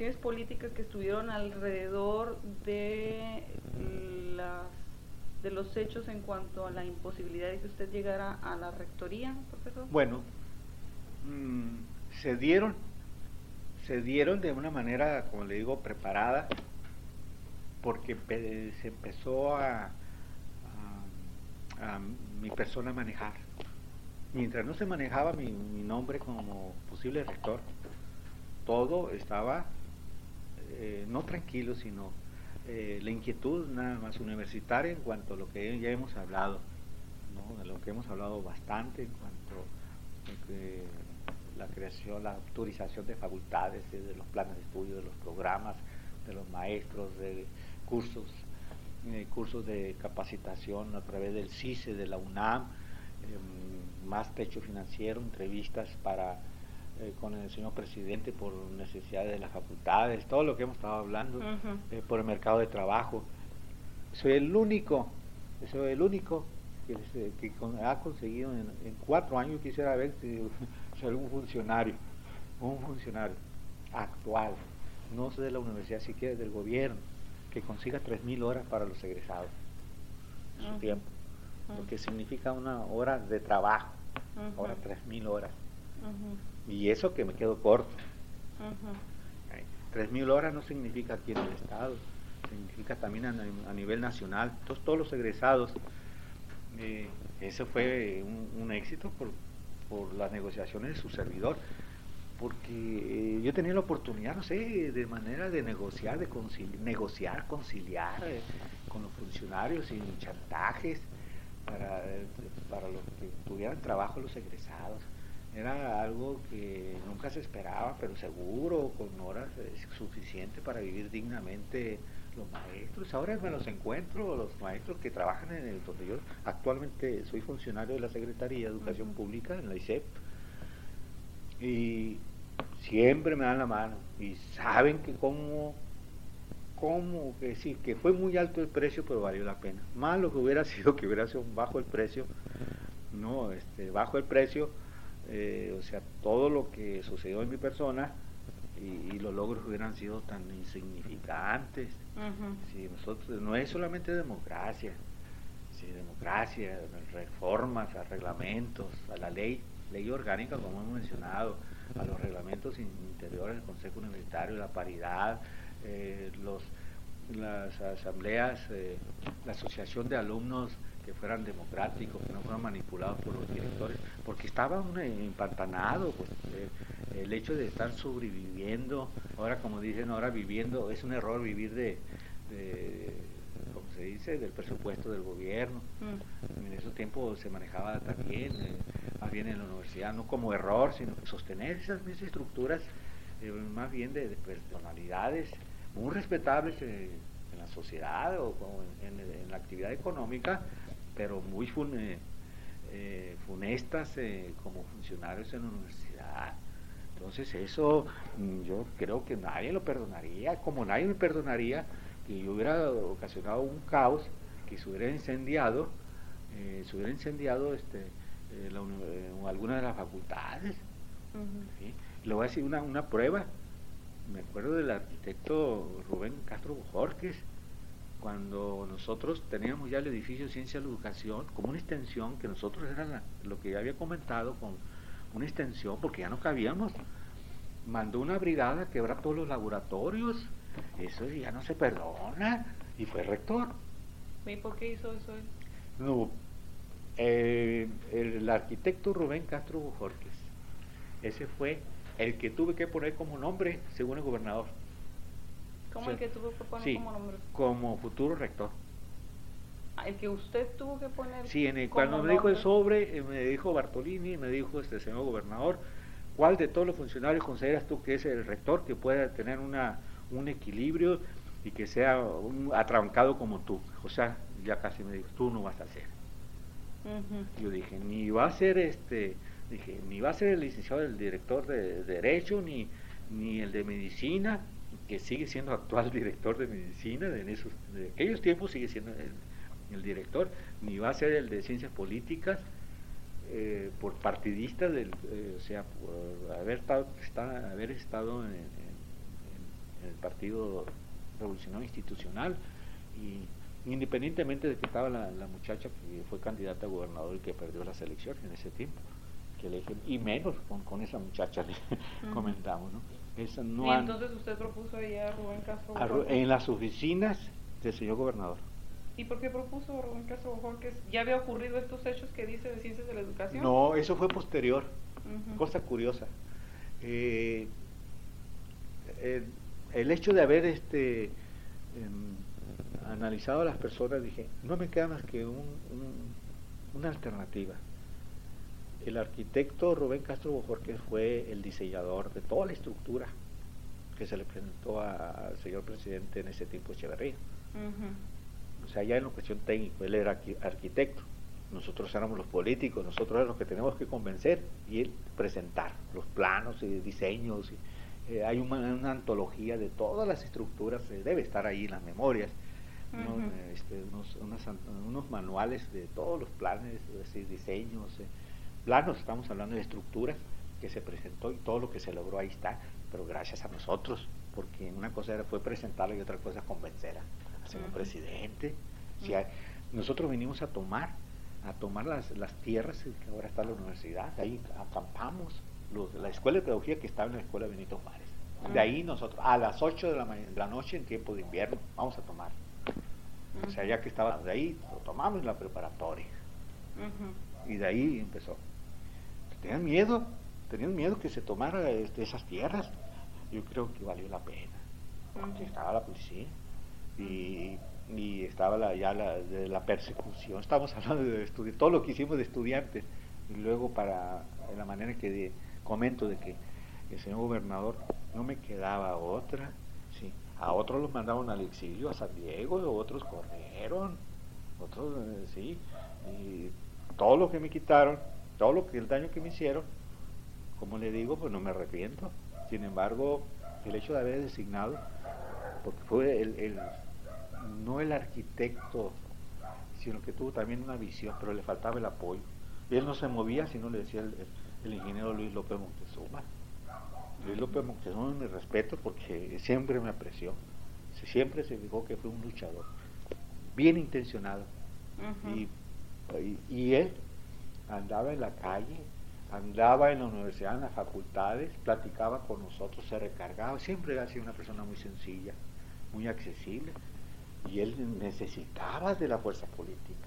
decisiones políticas que estuvieron alrededor de de los hechos en cuanto a la imposibilidad de que usted llegara a la rectoría, profesor? Bueno, se dieron de una manera, como le digo, preparada, porque se empezó a mi persona a manejar. Mientras no se manejaba mi nombre como posible rector, todo estaba no tranquilo, sino la inquietud nada más universitaria en cuanto a lo que ya hemos hablado, ¿no? De lo que hemos hablado bastante en cuanto a que la creación, la autorización de facultades, de los planes de estudio, de los programas, de los maestros, de cursos de capacitación a través del CICE, de la UNAM, más techo financiero, entrevistas con el señor presidente por necesidades de las facultades, todo lo que hemos estado hablando, por el mercado de trabajo. Soy el único que ha conseguido en 4 años. Quisiera ver si algún funcionario actual, no sé de la universidad, siquiera del gobierno, que consiga 3,000 horas para los egresados en su tiempo, lo que significa una hora de trabajo, ahora 3,000 horas. Y eso que me quedo corto. 3,000 horas no significa aquí en el estado, significa también a nivel nacional. Entonces todos los egresados, eso fue un éxito por las negociaciones de su servidor, porque yo tenía la oportunidad, no sé, de manera de negociar, conciliar con los funcionarios sin chantajes, para los que tuvieran trabajo los egresados. Era algo que nunca se esperaba, pero seguro, con horas suficientes para vivir dignamente los maestros. Ahora me los encuentro, los maestros que trabajan en donde yo actualmente soy funcionario de la Secretaría de Educación Pública, en la ISEP, y siempre me dan la mano y saben que que sí, que fue muy alto el precio, pero valió la pena. Más lo que hubiera sido bajo el precio, no, bajo el precio, o sea, todo lo que sucedió en mi persona y los logros hubieran sido tan insignificantes. Si nosotros, no es solamente democracia, reformas, a reglamentos, a la ley orgánica, como hemos mencionado, a los reglamentos interiores del Consejo Universitario, la paridad, las asambleas, la asociación de alumnos que fueran democráticos, que no fueran manipulados por los directores, porque estaban empantanados, pues, el hecho de estar sobreviviendo, ahora como dicen, ahora viviendo, es un error vivir como se dice, del presupuesto del gobierno. En esos tiempos se manejaba también, más bien en la universidad, no como error, sino que sostener esas mismas estructuras, más bien de personalidades muy respetables en la sociedad o en la actividad económica, pero muy funestas como funcionarios en la universidad. Entonces eso yo creo que nadie lo perdonaría, como nadie me perdonaría que yo hubiera ocasionado un caos, que se hubiera incendiado alguna de las facultades. ¿Sí? Le voy a decir una prueba. Me acuerdo del arquitecto Rubén Castro Bojorquez, cuando nosotros teníamos ya el edificio de Ciencia de la Educación como una extensión, que nosotros era lo que ya había comentado, con una extensión, porque ya no cabíamos, mandó una brigada a quebrar todos los laboratorios. Eso ya no se perdona, y fue rector. ¿Y por qué hizo eso él? No, el arquitecto Rubén Castro Bojorquez, ese fue el que tuve que poner como nombre según el gobernador. ¿Cómo el que tuvo que poner como nombre? Como futuro rector. El que usted tuvo que poner. Sí, cuando me dijo el sobre, me dijo Bartolini, me dijo señor gobernador, ¿cuál de todos los funcionarios consideras tú que es el rector que pueda tener un equilibrio y que sea atrabancado como tú? O sea, ya casi me dijo, tú no vas a ser. Yo dije, ni va a ser ni va a ser el licenciado, el director de Derecho, ni el de Medicina, que sigue siendo actual director de Medicina, de aquellos tiempos sigue siendo el director, ni va a ser el de Ciencias Políticas, por partidista, o sea, por haber estado Partido Revolucionario Institucional, y independientemente de que estaba la muchacha que fue candidata a gobernador y que perdió las elecciones en ese tiempo, que elegí, y menos con esa muchacha le comentamos, ¿no? Esa no y entonces usted propuso ahí a Rubén Castro Bojor, en las oficinas del señor gobernador. ¿y por qué propuso Rubén Castro Bojor que ya había ocurrido estos hechos que dice de Ciencias de la Educación? No, eso fue posterior, cosa curiosa. El hecho de haber analizado a las personas, dije, no me queda más que una alternativa. El arquitecto Rubén Castro Bojor, que fue el diseñador de toda la estructura que se le presentó al señor presidente en ese tiempo, Echeverría. O sea, ya en la cuestión técnica, él era arquitecto, nosotros éramos los políticos, nosotros éramos los que tenemos que convencer y él presentar los planos y diseños. Hay una antología de todas las estructuras, debe estar ahí en las memorias, unos manuales de todos los planes, diseños, planos, estamos hablando de estructuras que se presentó y todo lo que se logró ahí está, pero gracias a nosotros, porque una cosa fue presentarlo y otra cosa convencer al señor presidente. Si nosotros vinimos a tomar las tierras que ahora está la universidad, ahí acampamos, la escuela de pedagogía que estaba en la escuela Benito Juárez. De ahí nosotros, a las 8 de la noche en tiempo de invierno, vamos a tomar. O sea, ya que estaba de ahí, lo tomamos en la preparatoria. Y de ahí empezó. Tenían miedo que se tomara esas tierras. Yo creo que valió la pena. Estaba la policía y estaba la persecución. Estamos hablando de todo lo que hicimos de estudiantes. Y luego para la manera en que comento de que el señor gobernador no me quedaba otra. Sí. A otros los mandaron al exilio, a San Diego, otros corrieron, otros sí. Y todo lo que me quitaron, el daño que me hicieron, como le digo, pues no me arrepiento. Sin embargo, el hecho de haber designado, porque fue no el arquitecto, sino que tuvo también una visión, pero le faltaba el apoyo. Y él no se movía si no le decía el ingeniero Luis López Moctezuma. Luis López Moctezuma, mi respeto, porque siempre me apreció, siempre se fijó que fue un luchador, bien intencionado. Y él andaba en la calle, andaba en la universidad, en las facultades, platicaba con nosotros, se recargaba, siempre ha sido una persona muy sencilla, muy accesible, y él necesitaba de la fuerza política.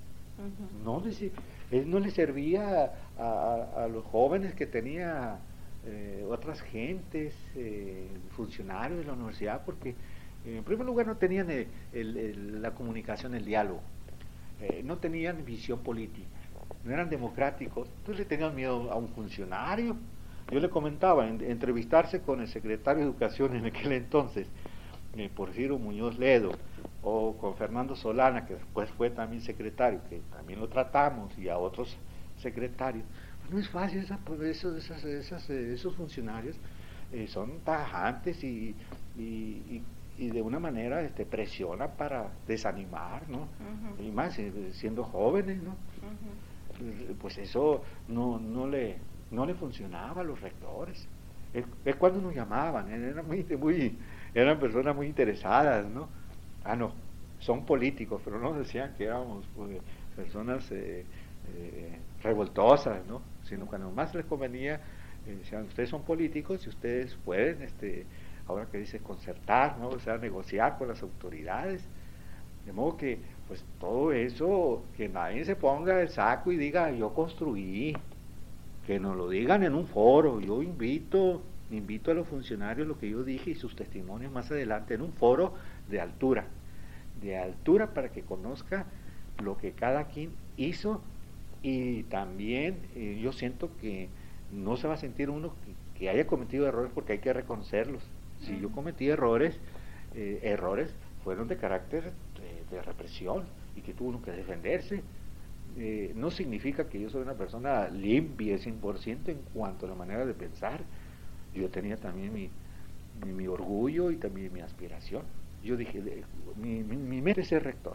Él no le servía a los jóvenes que tenía otras gentes, funcionarios de la universidad, porque en primer lugar no tenían la comunicación, el diálogo, no tenían visión política, no eran democráticos, entonces le tenían miedo a un funcionario. Yo le comentaba, entrevistarse con el secretario de Educación en aquel entonces, Porfirio Muñoz Ledo, o con Fernando Solana, que después fue también secretario, que también lo tratamos, y a otros secretarios. No es fácil, esos funcionarios son tajantes y de una manera presionan para desanimar, ¿no? Y más siendo jóvenes, ¿no? Pues eso no le funcionaba a los rectores. Es cuando nos llamaban, eran personas muy interesadas, ¿no? No, son políticos, pero no decían que éramos personas revoltosas, ¿no? Sino cuando más les convenía, decían, ustedes son políticos y ustedes pueden, ahora que dice concertar, ¿no? O sea, negociar con las autoridades. De modo que, pues todo eso, que nadie se ponga el saco y diga, yo construí, que nos lo digan en un foro. Yo invito a los funcionarios lo que yo dije y sus testimonios más adelante en un foro de altura para que conozca lo que cada quien hizo. Y también yo siento que no se va a sentir uno que haya cometido errores, porque hay que reconocerlos. Si yo cometí errores fueron de carácter de represión y que tuvo uno que defenderse. No significa que yo soy una persona limpia 100% en cuanto a la manera de pensar. Yo tenía también mi orgullo y también mi aspiración. Yo dije, mi meta es ser rector.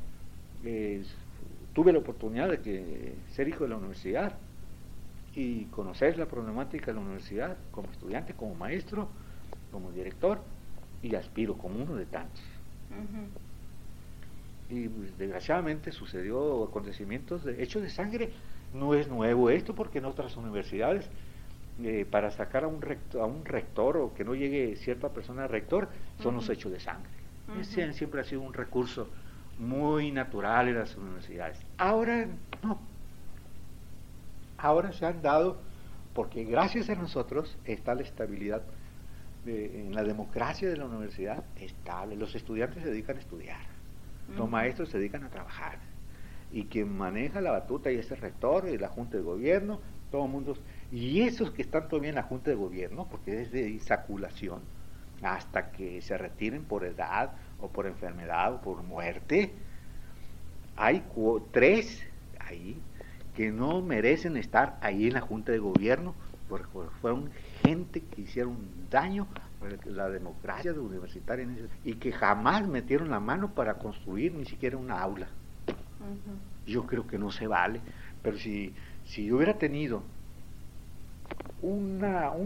Tuve la oportunidad de ser hijo de la universidad y conocer la problemática de la universidad como estudiante, como maestro, como director, y aspiro como uno de tantos. Y pues, desgraciadamente sucedió acontecimientos de hechos de sangre. No es nuevo esto, porque en otras universidades para sacar a un rector o que no llegue cierta persona rector son los hechos de sangre. Ese siempre ha sido un recurso muy natural en las universidades. Ahora no. Ahora se han dado porque gracias a nosotros está la estabilidad en la democracia de la universidad estable. Los estudiantes se dedican a estudiar, los maestros se dedican a trabajar, y quien maneja la batuta y es el rector y la junta de gobierno, todo el mundo, y esos que están todavía en la junta de gobierno, porque es de insaculación, hasta que se retiren por edad o por enfermedad o por muerte, hay 3 ahí que no merecen estar ahí en la junta de gobierno, porque fueron gente que hicieron daño a la democracia universitaria y que jamás metieron la mano para construir ni siquiera una aula. Yo creo que no se vale, pero si yo hubiera tenido un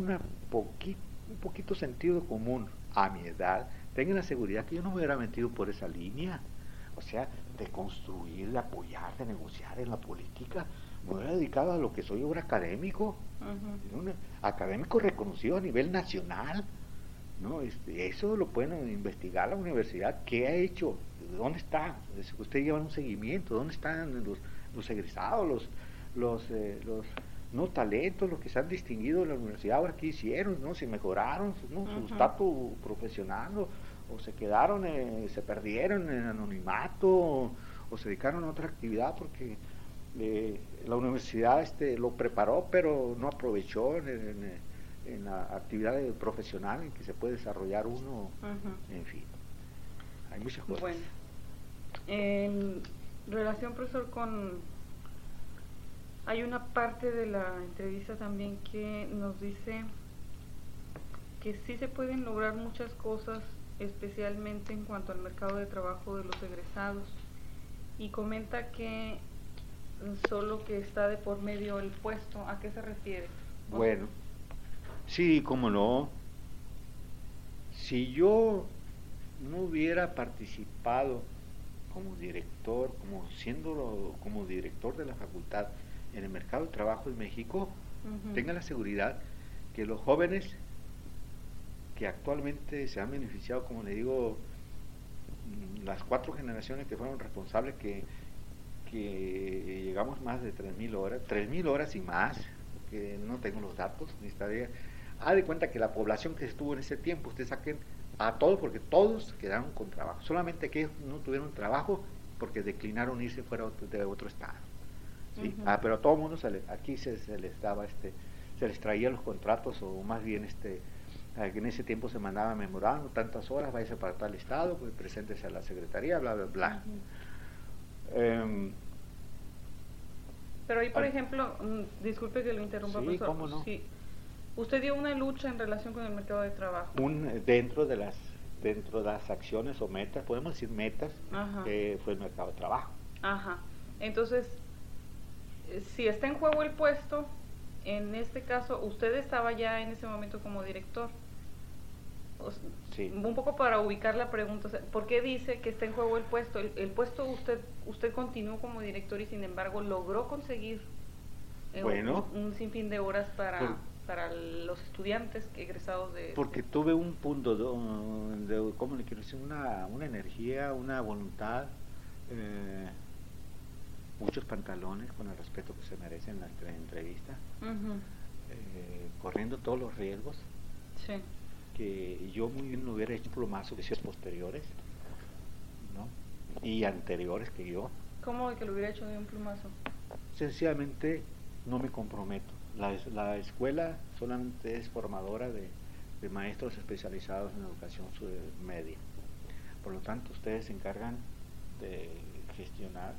poquito sentido común a mi edad, tengan la seguridad que yo no me hubiera metido por esa línea, o sea, de construir, de apoyar, de negociar en la política. Me hubiera dedicado a lo que soy, ahora académico, un académico reconocido a nivel nacional, ¿no? Eso lo pueden investigar la universidad, qué ha hecho, dónde está, ustedes llevan un seguimiento, dónde están los egresados, los no talentos, los que se han distinguido en la universidad, ahora qué hicieron, ¿no? Si mejoraron, ¿no? Su estatus profesional, o se quedaron, se perdieron en anonimato, o se dedicaron a otra actividad porque la universidad lo preparó, pero no aprovechó en la actividad profesional en que se puede desarrollar uno. En fin, hay muchas cosas. Bueno, en relación, profesor, hay una parte de la entrevista también que nos dice que sí se pueden lograr muchas cosas, especialmente en cuanto al mercado de trabajo de los egresados, y comenta que solo que está de por medio el puesto. ¿A qué se refiere? Bueno, sí, cómo no. Si yo no hubiera participado como director, como director de la facultad en el mercado de trabajo en México, tenga la seguridad que los jóvenes que actualmente se han beneficiado, como le digo, las 4 generaciones que fueron responsables, que llegamos más de 3.000 horas y más, que no tengo los datos, necesitaría. De cuenta que la población que estuvo en ese tiempo, ustedes saquen a todos, porque todos quedaron con trabajo, solamente aquellos no tuvieron trabajo porque declinaron irse fuera de otro estado, ¿sí? Pero a todo el mundo aquí se les daba se les traía los contratos, o más bien en ese tiempo se mandaba memorando tantas horas, váyase para tal estado, pues preséntese a la secretaría, bla bla bla. Pero ahí, por ejemplo, disculpe que lo interrumpa, sí, profesor. ¿cómo no? Sí. Usted dio una lucha en relación con el mercado de trabajo. Dentro de las acciones o metas, podemos decir metas, que fue el mercado de trabajo. Entonces, si está en juego el puesto, en este caso, usted estaba ya en ese momento como director. Sí. Un poco para ubicar la pregunta, ¿por qué dice que está en juego el puesto? El puesto usted continuó como director y sin embargo logró conseguir un sinfín de horas para los estudiantes egresados de... Porque tuve un punto ¿cómo le quiero decir? Una energía, una voluntad, muchos pantalones, con el respeto que se merece en la entrevista, corriendo todos los riesgos. Sí. Que yo muy bien lo hubiera hecho un plumazo de esos posteriores, ¿no? Y anteriores que yo. ¿Cómo de que lo hubiera hecho de un plumazo? Sencillamente no me comprometo. La escuela solamente es formadora de maestros especializados en educación media. Por lo tanto, ustedes se encargan de gestionar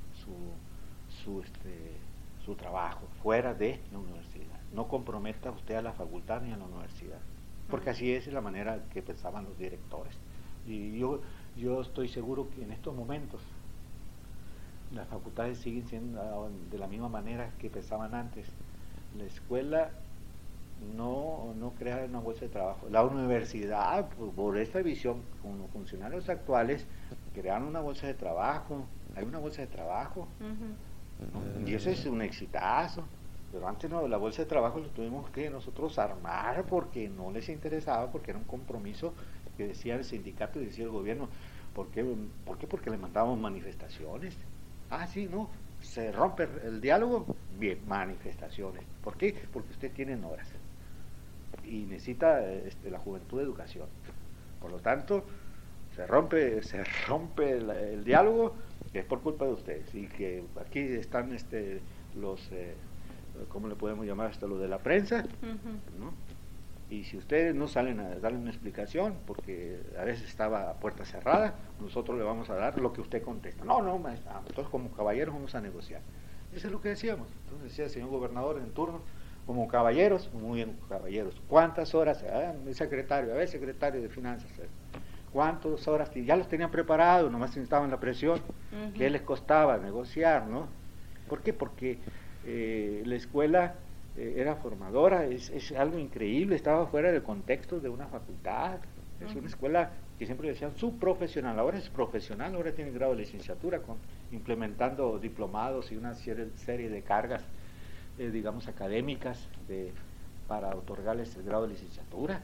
su trabajo fuera de la universidad. No comprometa usted a la facultad ni a la universidad, porque así es la manera que pensaban los directores. Y yo estoy seguro que en estos momentos las facultades siguen siendo de la misma manera que pensaban antes. La escuela no crea una bolsa de trabajo. La universidad, por esta visión, con los funcionarios actuales, crearon una bolsa de trabajo, hay una bolsa de trabajo, ¿no? Y eso es un exitazo. Pero antes no, la bolsa de trabajo lo tuvimos que nosotros armar porque no les interesaba, porque era un compromiso que decía el sindicato y decía el gobierno. ¿Por qué? Porque le mandábamos manifestaciones. Ah, sí, no, se rompe el diálogo, bien, manifestaciones. ¿Por qué? Porque usted tiene horas y necesita la juventud de educación. Por lo tanto, se rompe el diálogo, que es por culpa de ustedes. Y que aquí están los... ¿cómo le podemos llamar esto? Lo de la prensa, ¿no? Y si ustedes no salen a darle una explicación, porque a veces estaba a puerta cerrada, nosotros le vamos a dar lo que usted contesta. No, maestra, entonces como caballeros vamos a negociar. Eso es lo que decíamos. Entonces decía el señor gobernador en turno, como caballeros, muy bien, caballeros. ¿Cuántas horas? El secretario, a ver, secretario de Finanzas, ¿cuántas horas? Ya los tenían preparados, nomás necesitaban la presión. ¿Qué les costaba negociar, no? ¿Por qué? Porque la escuela era formadora, es algo increíble, estaba fuera del contexto de una facultad, es una escuela que siempre decían subprofesional, ahora es profesional, ahora tiene grado de licenciatura, implementando diplomados y una serie de cargas, digamos, académicas para otorgarles el grado de licenciatura.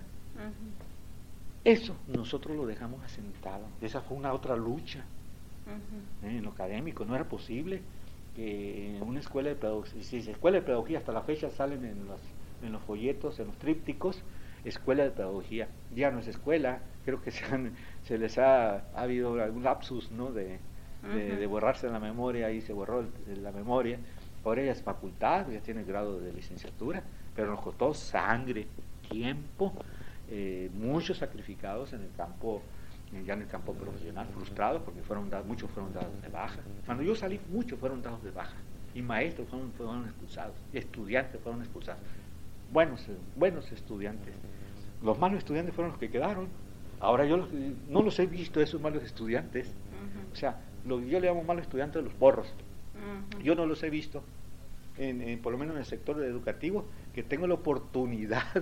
Eso nosotros lo dejamos asentado, esa fue una otra lucha en lo académico, no era posible que una escuela de pedagogía, si es escuela de pedagogía, hasta la fecha salen en los folletos, en los trípticos, escuela de pedagogía, ya no es escuela, creo que se les ha habido algún lapsus, ¿no? de borrarse la memoria, y se borró la memoria, ahora ya es facultad, ya tiene grado de licenciatura, pero nos costó sangre, tiempo, muchos sacrificados en el campo, ya en el campo profesional, frustrados porque muchos fueron dados de baja. Cuando yo salí, muchos fueron dados de baja, y maestros fueron expulsados, y estudiantes fueron expulsados, buenos estudiantes. Los malos estudiantes fueron los que quedaron. Ahora yo no los he visto, esos malos estudiantes. O sea, yo le llamo malos estudiantes de los porros. Yo no los he visto, por lo menos en el sector educativo, que tengo la oportunidad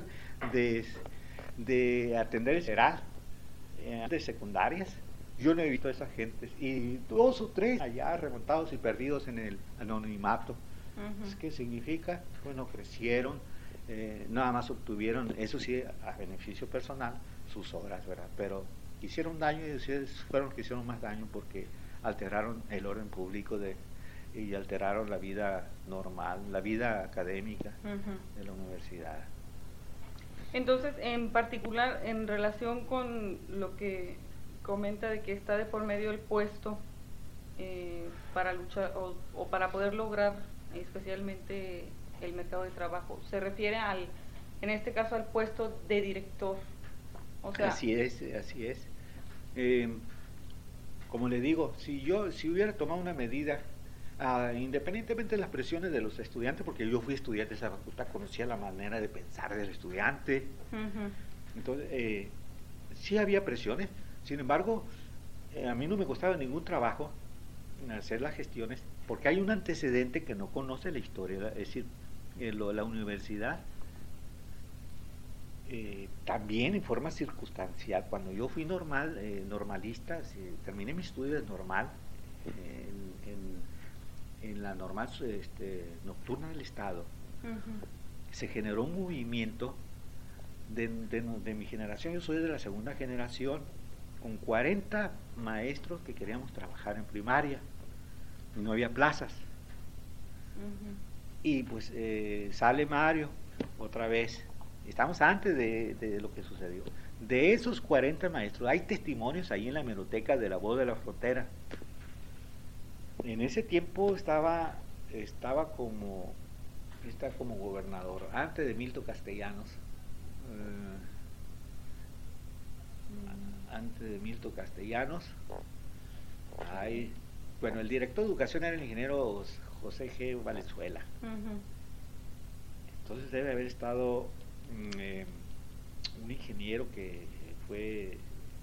de atender el CERAL de secundarias. Yo no he visto a esas gentes, y 2 o 3 allá remontados y perdidos en el anonimato. ¿Qué significa? Bueno, crecieron, nada más obtuvieron, eso sí, a beneficio personal, sus obras, ¿verdad? Pero hicieron daño, y ustedes fueron los que hicieron más daño porque alteraron el orden público y alteraron la vida normal, la vida académica de la universidad. Entonces, en particular, en relación con lo que comenta de que está de por medio el puesto para luchar o para poder lograr especialmente el mercado de trabajo, se refiere en este caso al puesto de director. O sea, así es. Como le digo, si hubiera tomado una medida, independientemente de las presiones de los estudiantes, porque yo fui estudiante de esa facultad, conocía la manera de pensar del estudiante, entonces sí había presiones. Sin embargo, a mí no me costaba ningún trabajo hacer las gestiones, porque hay un antecedente que no conoce la historia, es decir, la universidad también en forma circunstancial. Cuando yo fui normalista, terminé mis estudios normal, en la normal nocturna del Estado, se generó un movimiento de mi generación. Yo soy de la segunda generación, con 40 maestros que queríamos trabajar en primaria, y no había plazas. Y pues sale Mario otra vez. Estamos antes de lo que sucedió. De esos 40 maestros, hay testimonios ahí en la hemeroteca de La Voz de la Frontera. En ese tiempo estaba como gobernador, antes de Milton Castellanos. Bueno, el director de educación era el ingeniero José G. Valenzuela. Entonces debe haber estado un ingeniero que fue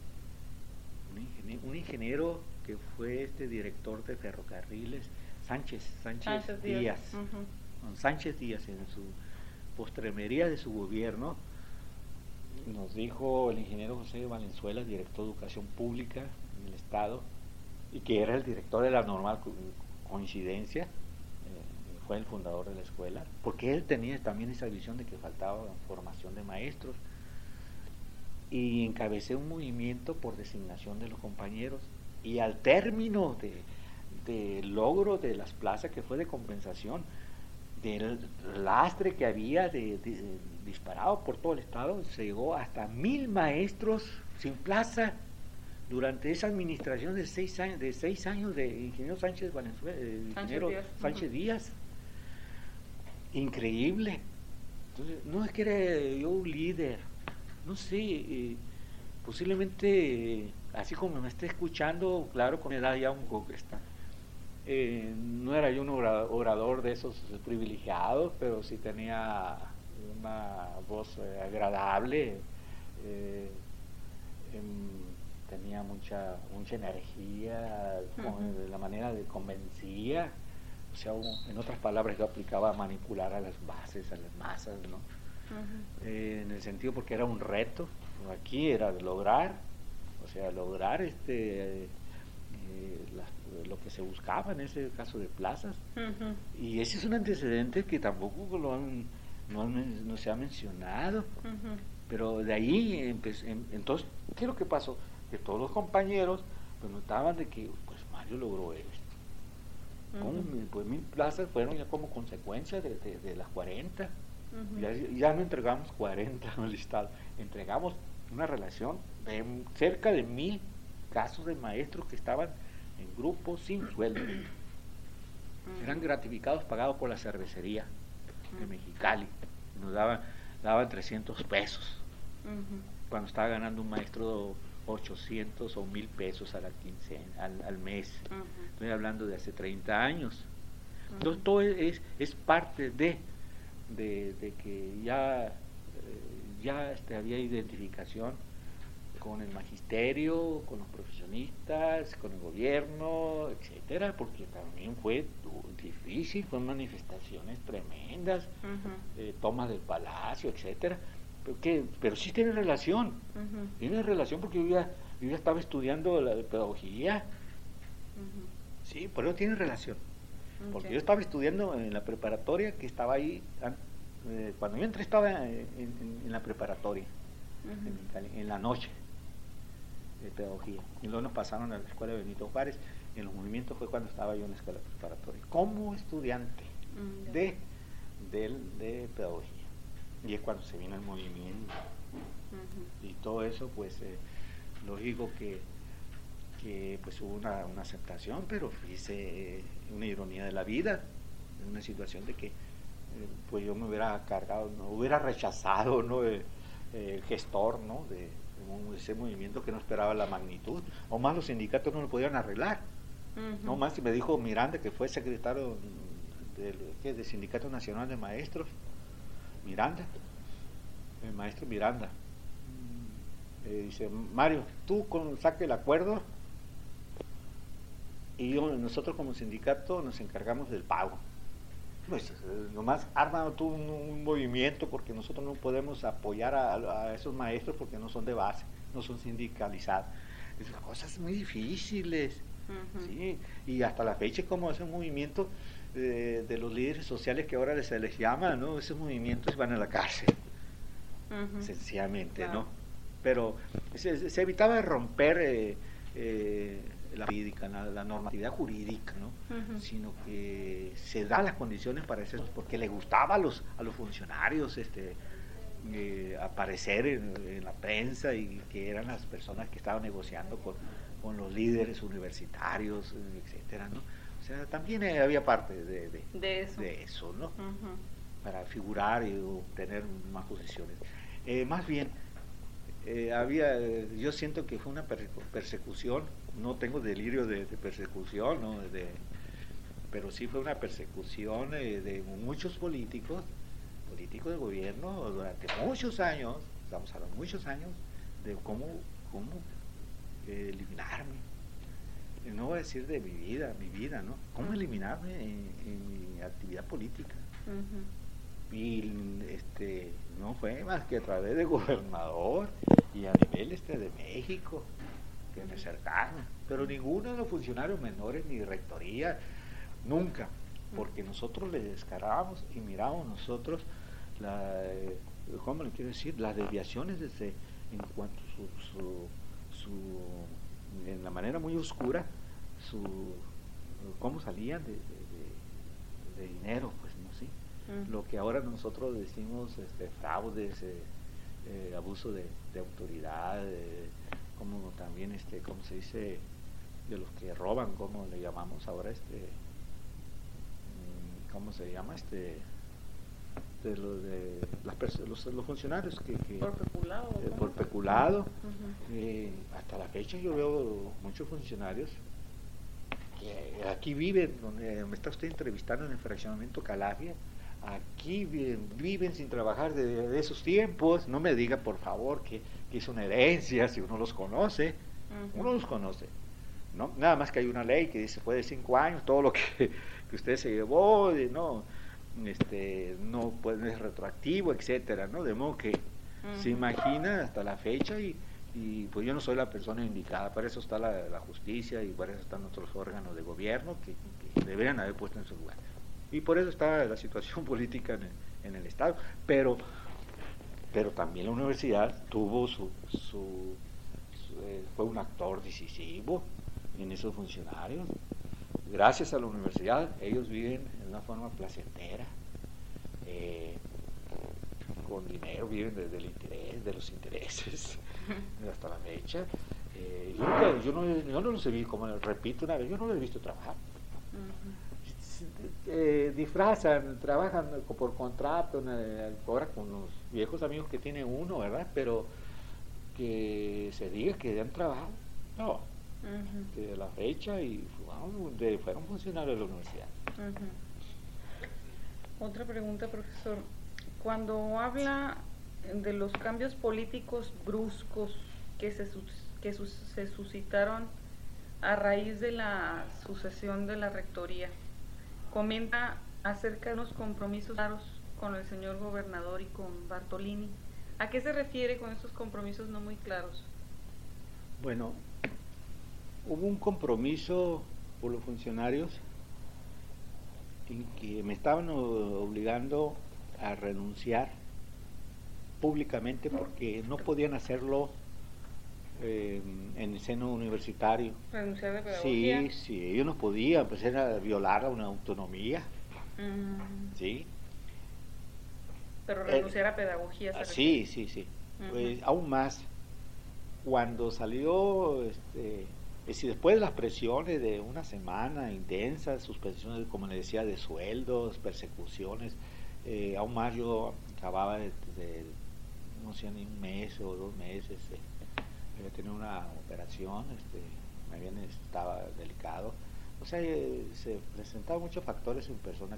director de ferrocarriles, Sánchez Díaz. Sánchez Díaz postremería de su gobierno, nos dijo el ingeniero José Valenzuela, director de Educación Pública del Estado, y que era el director de la normal, coincidencia, fue el fundador de la escuela, porque él tenía también esa visión de que faltaba formación de maestros, y encabecé un movimiento por designación de los compañeros, y al término del logro de las plazas, que fue de compensación, del lastre que había disparado por todo el estado, se llegó hasta 1000 maestros sin plaza durante esa administración de 6 años de ingeniero Sánchez Valenzuela, ingeniero Sánchez Díaz. Increíble. Entonces, no es que era yo un líder, no sé, posiblemente, así como me esté escuchando, claro, con edad ya un poco está. No era yo un orador de esos privilegiados, pero sí tenía una voz agradable, tenía mucha energía, la manera de convencía, o sea, en otras palabras yo aplicaba a manipular a las bases, a las masas, ¿no? En el sentido porque era un reto, aquí era lograr lo que se buscaba en ese caso de plazas, y ese es un antecedente que tampoco no se ha mencionado, pero de ahí entonces, ¿qué es lo que pasó? Que todos los compañeros pues notaban de que pues Mario logró esto. Pues 1000 plazas fueron ya como consecuencia de las 40. Ya no entregamos 40 en el estado, entregamos una relación de cerca de 1000 casos de maestros que estaban en grupos sin sueldo. Eran gratificados, pagados por la cervecería de Mexicali. Nos daban 300 pesos. Cuando estaba ganando un maestro 800 o 1000 pesos a la quincena, al mes. Estoy hablando de hace 30 años. Entonces todo es parte de que ya había identificación con el magisterio, con los profesionistas, con el gobierno, etcétera, porque también fue difícil, fueron manifestaciones tremendas, tomas del palacio, etcétera, pero sí tiene relación, porque yo ya estaba estudiando la pedagogía, sí, por eso tiene relación, porque yo estaba estudiando en la preparatoria, que estaba ahí, cuando yo entré estaba en la preparatoria, en la noche de pedagogía, y luego nos pasaron a la escuela de Benito Juárez, y en los movimientos fue cuando estaba yo en la escuela preparatoria, como estudiante de pedagogía, y es cuando se vino el movimiento, y todo eso, pues, lógico que pues hubo una aceptación, pero hice una ironía de la vida, en una situación de que pues yo me hubiera cargado, no hubiera rechazado, ¿no? El gestor, ¿no? de ese movimiento que no esperaba la magnitud, o más los sindicatos no lo podían arreglar, no más, si me dijo Miranda, que fue secretario del Sindicato Nacional de Maestros, Miranda, el maestro Miranda, dice, Mario, tú saque el acuerdo y nosotros como sindicato nos encargamos del pago. Pues nomás arma tú un movimiento, porque nosotros no podemos apoyar a esos maestros porque no son de base, no son sindicalizados. Esas cosas muy difíciles, ¿sí? Y hasta la fecha, como ese movimiento de los líderes sociales que ahora se les llama, ¿no? Esos movimientos van a la cárcel, sencillamente, ¿no? Pero se evitaba romper la jurídica, la normatividad jurídica, ¿no? Sino que se da las condiciones para eso, porque le gustaba a los funcionarios aparecer en la prensa, y que eran las personas que estaban negociando con los líderes universitarios, etcétera, ¿no? O sea, también había parte de eso, ¿no? Para figurar y obtener más posiciones. Más bien, yo siento que fue una persecución, no tengo delirio de persecución, ¿no? Pero sí fue una persecución de muchos políticos de gobierno durante muchos años, estamos hablando muchos años, de cómo eliminarme, no voy a decir de mi vida, ¿no? Cómo eliminarme en mi actividad política. y no fue más que a través del gobernador y a nivel de México que me acercaron, pero ninguno de los funcionarios menores ni rectoría, nunca, porque nosotros le descarábamos y mirábamos nosotros ¿cómo le quiero decir? Las desviaciones en cuanto en la manera muy oscura, cómo salían de dinero, pues, ¿no? Sí. Lo que ahora nosotros decimos fraudes, abuso de autoridad, como también, ¿cómo se dice? De los que roban, ¿cómo le llamamos ahora? ¿Cómo se llama? De los funcionarios que por peculado, por peculado. Hasta la fecha yo veo muchos funcionarios que aquí viven, donde me está usted entrevistando en el fraccionamiento Calafia, aquí viven sin trabajar de esos tiempos. No me diga por favor que es una herencia, si uno los conoce. Uno los conoce, ¿no? Nada más que hay una ley que dice fue de 5 años todo lo que usted se llevó, no puede, es retroactivo, etcétera, ¿no? De modo que se imagina hasta la fecha y pues yo no soy la persona indicada, para eso está la justicia y para eso están otros órganos de gobierno que deberían haber puesto en su lugar. Y por eso está la situación política en el Estado, pero también la universidad tuvo fue un actor decisivo en esos funcionarios. Gracias a la universidad, ellos viven de una forma placentera, con dinero, viven desde el interés, de los intereses, hasta la fecha. Yo no los he visto, como repito una vez, yo no los he visto trabajar. Disfrazan, trabajan por contrato, ahora con los viejos amigos que tiene uno, ¿verdad? Pero que se diga que han trabajado, no. Que de la fecha y fueron funcionarios de la universidad. Otra pregunta, profesor. Cuando habla de los cambios políticos bruscos que se suscitaron a raíz de la sucesión de la rectoría, comenta acerca de unos compromisos claros con el señor gobernador y con Bartolini. ¿A qué se refiere con estos compromisos no muy claros? Bueno, hubo un compromiso por los funcionarios en que me estaban obligando a renunciar públicamente porque no podían hacerlo en el seno universitario. ¿Renunciar de pedagogía? Sí, ellos no podían, pues era violar a una autonomía. Sí. Pero renunciar a pedagogía. Sí. Pues, aún más, cuando salió, si después de las presiones de una semana intensas, suspensiones, como le decía, de sueldos, persecuciones, aún más yo acababa de no sé, ni un mes o 2 meses, había tenido una operación, estaba delicado. O sea, se presentaban muchos factores en persona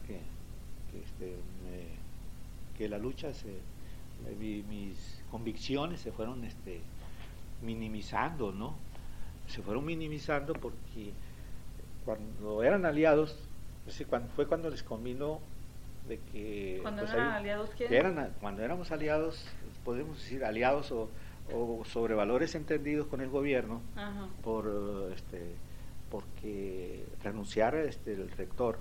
que la lucha, mis convicciones se fueron minimizando, ¿no? Se fueron minimizando porque cuando eran aliados, fue cuando les convino de que... ¿Cuando pues eran aliados quién? Cuando éramos aliados, podemos decir aliados o sobre valores entendidos con el gobierno, porque renunciara el rector.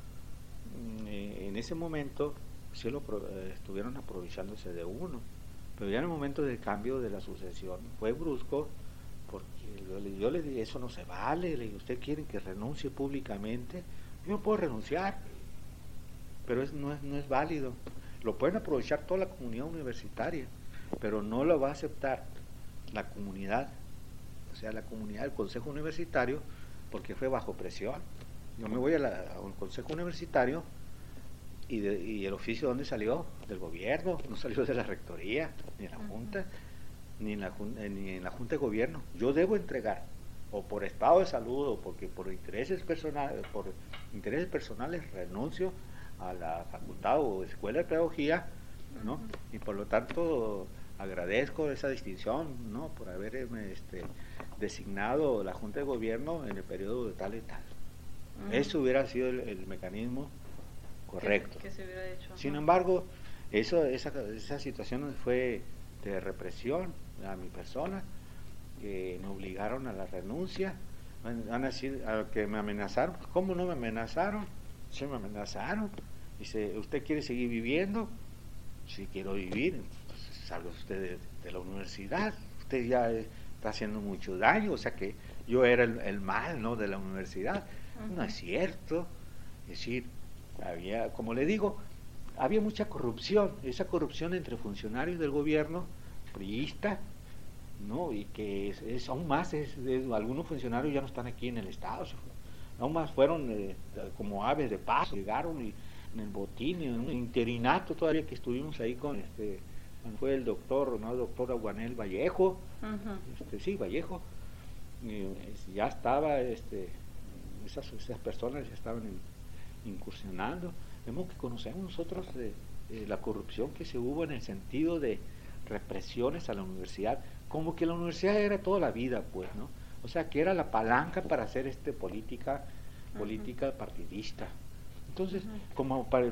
En ese momento sí estuvieron aprovechándose de uno, pero ya en el momento del cambio de la sucesión fue brusco, porque yo le dije, eso no se vale, le dije, ¿usted quiere que renuncie públicamente? Yo no puedo renunciar, pero no es válido. Lo pueden aprovechar toda la comunidad universitaria, pero no lo va a aceptar la comunidad, o sea, la comunidad del Consejo Universitario, porque fue bajo presión. Yo me voy al Consejo Universitario y el oficio, ¿dónde salió? Del gobierno, no salió de la rectoría, ni en la Junta, ni en la Junta de Gobierno. Yo debo entregar, o por estado de salud, o porque por intereses personales renuncio a la facultad o escuela de pedagogía, ¿no? Y por lo tanto agradezco esa distinción, ¿no? Por haberme designado la Junta de Gobierno en el periodo de tal y tal. Eso hubiera sido el mecanismo Correcto. Que se hubiera hecho. Sin embargo, esa situación fue de represión a mi persona, que me obligaron a la renuncia. Van a decir a que me amenazaron. ¿Cómo no me amenazaron? Sí, me amenazaron. Dice, ¿usted quiere seguir viviendo? Sí, quiero vivir. Entonces, salga usted de la universidad. Usted ya está haciendo mucho daño. O sea que yo era el mal, ¿no?, de la universidad. No es cierto. Es decir, había, como le digo, había mucha corrupción. Esa corrupción entre funcionarios del gobierno priista, ¿no? Y que es aún más, algunos funcionarios ya no están aquí en el Estado, aún más fueron como aves de paso, llegaron y en el botín, en un interinato todavía que estuvimos ahí con fue el doctor, ¿no?, doctor Aguanel Vallejo, sí, Vallejo, ya estaba, esas personas ya estaban incursionando. Vemos que conocemos nosotros la corrupción que se hubo en el sentido de represiones a la universidad, como que la universidad era toda la vida, pues, ¿no? O sea, que era la palanca para hacer política partidista. Entonces, como para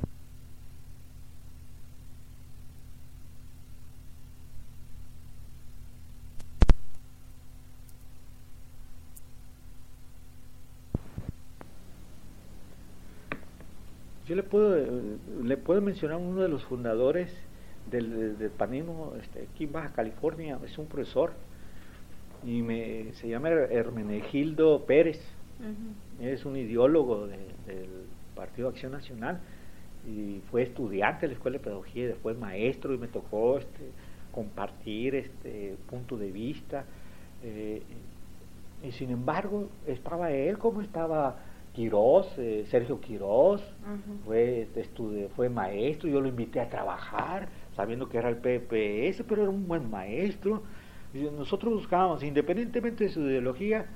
yo le puedo mencionar uno de los fundadores del panismo aquí en Baja California. Es un profesor y se llama Hermenegildo Pérez. Es un ideólogo del Partido Acción Nacional y fue estudiante de la Escuela de Pedagogía y después maestro, y me tocó compartir punto de vista, y sin embargo estaba él como estaba Quirós, Sergio Quirós, fue maestro. Yo lo invité a trabajar sabiendo que era el PPS, pero era un buen maestro. Y nosotros buscábamos, independientemente de su ideología,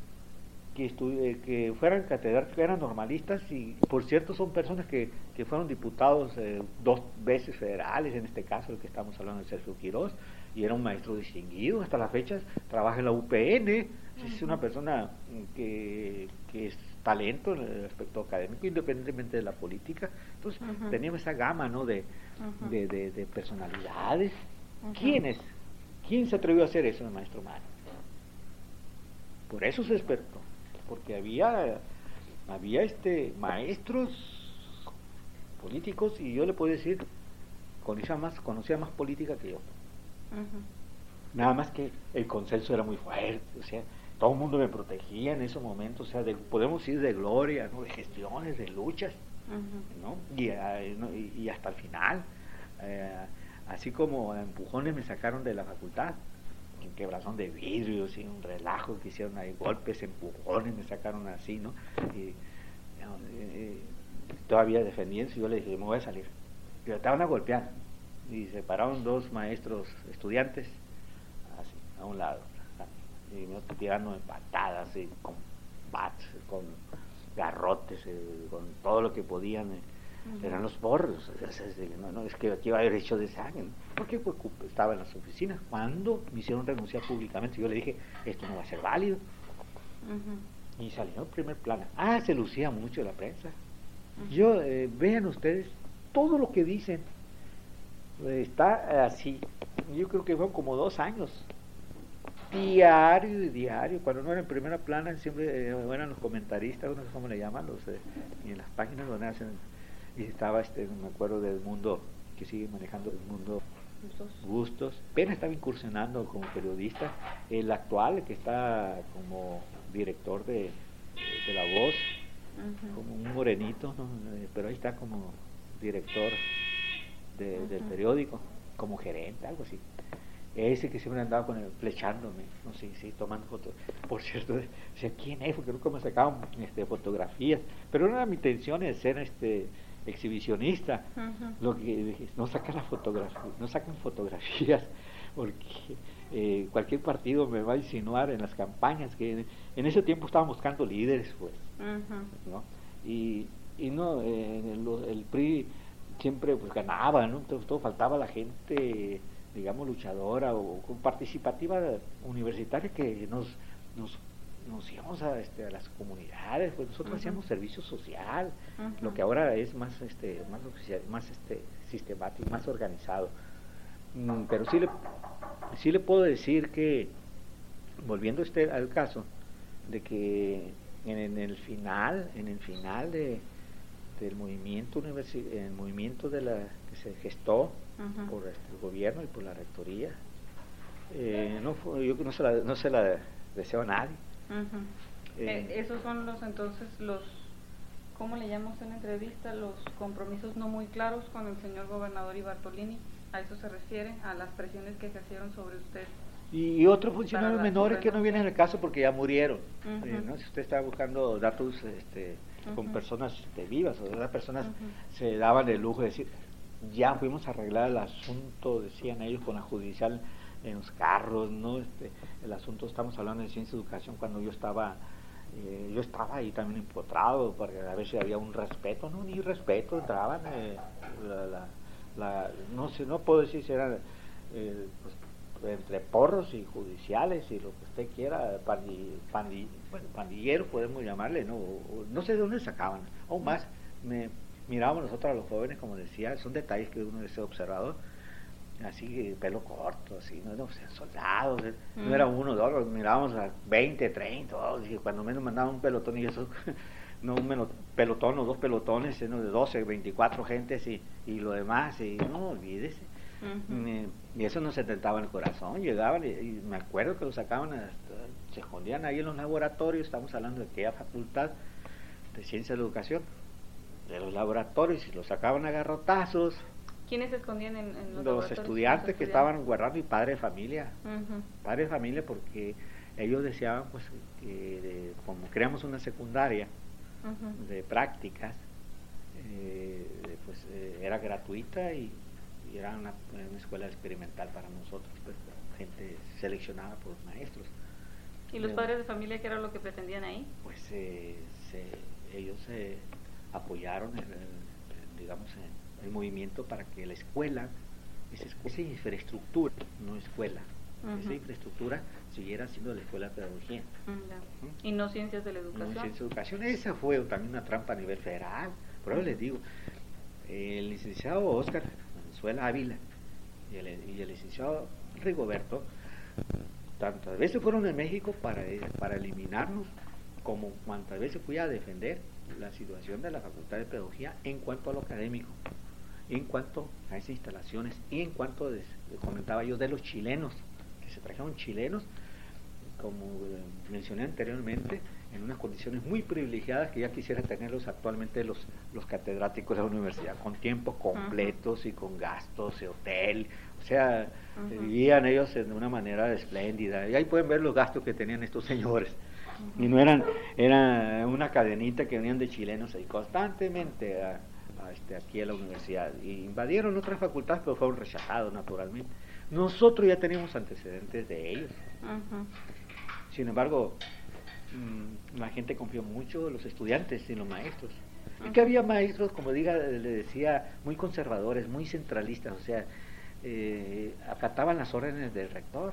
que fueran catedráticos, eran normalistas, y por cierto son personas que fueron diputados 2 veces federales, en este caso el que estamos hablando de Sergio Quirós, y era un maestro distinguido, hasta la fecha trabaja en la UPN, es una persona que es talento en el aspecto académico, independientemente de la política. Entonces teníamos esa gama, ¿no?, de personalidades. ¿Quién se atrevió a hacer eso, el maestro Mario? Por eso se despertó, porque había maestros políticos, y yo le puedo decir, conocía más política que yo. Nada más que el consenso era muy fuerte, o sea, todo el mundo me protegía en esos momentos, o sea, podemos decir de gloria, ¿no?, de gestiones, de luchas, ¿no? Y hasta el final, así como a empujones me sacaron de la facultad, en quebrazón de vidrios y un relajo que hicieron ahí, golpes, empujones, me sacaron así, ¿no? Y todavía defendiendo, y yo le dije, me voy a salir. Y te van a golpear. Y se pararon 2 maestros estudiantes, así, a un lado, y me tirando de patadas, con bats, con garrotes, con todo lo que podían. Eran los borros. No, es que aquí va a haber hecho de sangre. Porque pues, estaba en las oficinas. Cuando me hicieron renunciar públicamente, yo le dije, esto no va a ser válido. Y salió en primer plano. Se lucía mucho la prensa. Vean ustedes, todo lo que dicen está así. Yo creo que fueron como 2 años. Diario. Cuando no era en primera plana, siempre eran los comentaristas, no sé cómo le llaman, y en las páginas donde hacen. Y estaba, me acuerdo del Mundo, que sigue manejando el Mundo Bustos. Apenas estaba incursionando como periodista. El actual, que está como director de La Voz, como un morenito, ¿no?, pero ahí está como director del periódico, como gerente, algo así. Ese que siempre andaba flechándome, no sé, sí, tomando fotos. Por cierto, decía, ¿quién es? Porque nunca me sacaban fotografías. Pero no era mi intención de ser exhibicionista. Lo que dije, no sacan fotografías, porque cualquier partido me va a insinuar en las campañas, que en ese tiempo estaban buscando líderes, pues, ¿no? Y no, el PRI siempre pues ganaba, ¿no? Todo faltaba la gente, digamos, luchadora o participativa universitaria, que nos nos íbamos a las comunidades, pues nosotros hacíamos servicio social, lo que ahora es más más oficial, más sistemático, más organizado. Pero sí le puedo decir que, volviendo al caso, de que en el final del movimiento el movimiento que se gestó por el gobierno y por la rectoría, yo no se la deseo a nadie. Esos son entonces los, ¿cómo le llamamos en la entrevista? Los compromisos no muy claros con el señor gobernador y Bartolini. ¿A eso se refiere? ¿A las presiones que ejercieron sobre usted? Y otros funcionarios menores que no vienen al caso porque ya murieron. ¿No? Si usted está buscando datos con personas vivas, o las personas se daban el lujo de decir, ya fuimos a arreglar el asunto, decían ellos, con la judicial en los carros, ¿no? El asunto, estamos hablando de ciencia y educación, cuando yo estaba ahí también empotrado para ver si había un respeto, no, ni respeto, entraban, no sé, no puedo decir si eran pues, entre porros y judiciales y lo que usted quiera, pandilleros podemos llamarle, no sé de dónde sacaban, aún más, mirábamos nosotros a los jóvenes, como decía, son detalles que uno desea observador, así pelo corto, así, no sean soldados, no era uno, dos, mirábamos a 20, 30, y cuando menos mandaban un pelotón y eso, no un pelotón o dos pelotones, de 12, 24 gentes y lo demás, y no, olvídese. Y eso nos tentaba en el corazón, llegaban y me acuerdo que lo sacaban, se escondían ahí en los laboratorios, estamos hablando de aquella facultad de ciencia de la educación, de los laboratorios, y los sacaban a garrotazos. ¿Quiénes se escondían en los estudiantes que estaban guardando, y padres de familia, padres de familia, porque ellos deseaban pues que como creamos una secundaria de prácticas, pues era gratuita y era una escuela experimental para nosotros, pues, gente seleccionada por maestros. ¿Y los padres de familia qué era lo que pretendían ahí? Pues ellos apoyaron digamos el movimiento para que la escuela, esa infraestructura, no escuela, esa infraestructura siguiera siendo la escuela de pedagogía. Y no ciencias de la educación. No ciencias de educación, esa fue también una trampa a nivel federal. Por eso les digo, el licenciado Oscar Valenzuela Ávila y el licenciado Rigoberto, tantas veces fueron en México para eliminarnos, como cuantas veces fui a defender la situación de la Facultad de Pedagogía en cuanto a lo académico, en cuanto a esas instalaciones, y en cuanto, comentaba yo, de los chilenos, que se trajeron chilenos, como mencioné anteriormente, en unas condiciones muy privilegiadas que ya quisiera tenerlos actualmente los catedráticos de la universidad, con tiempos completos y con gastos de hotel, o sea, vivían ellos de una manera espléndida, y ahí pueden ver los gastos que tenían estos señores. Y no era una cadenita que venían de chilenos ahí constantemente aquí a la universidad, y invadieron otras facultades, pero fueron rechazados naturalmente. Nosotros ya teníamos antecedentes de ellos. Sin embargo, la gente confió mucho, los estudiantes y los maestros. Y que había maestros, como le decía, muy conservadores, muy centralistas, o sea, acataban las órdenes del rector.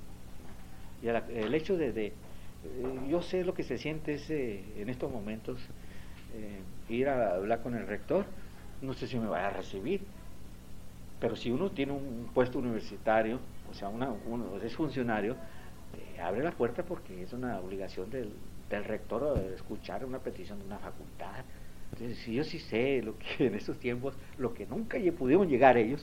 Y el hecho yo sé lo que se siente en estos momentos, ir a hablar con el rector, no sé si me va a recibir, pero si uno tiene un puesto universitario, o sea, uno es funcionario, abre la puerta porque es una obligación del rector escuchar una petición de una facultad. Entonces, si yo sí sé lo que en estos tiempos, lo que nunca pudieron llegar ellos,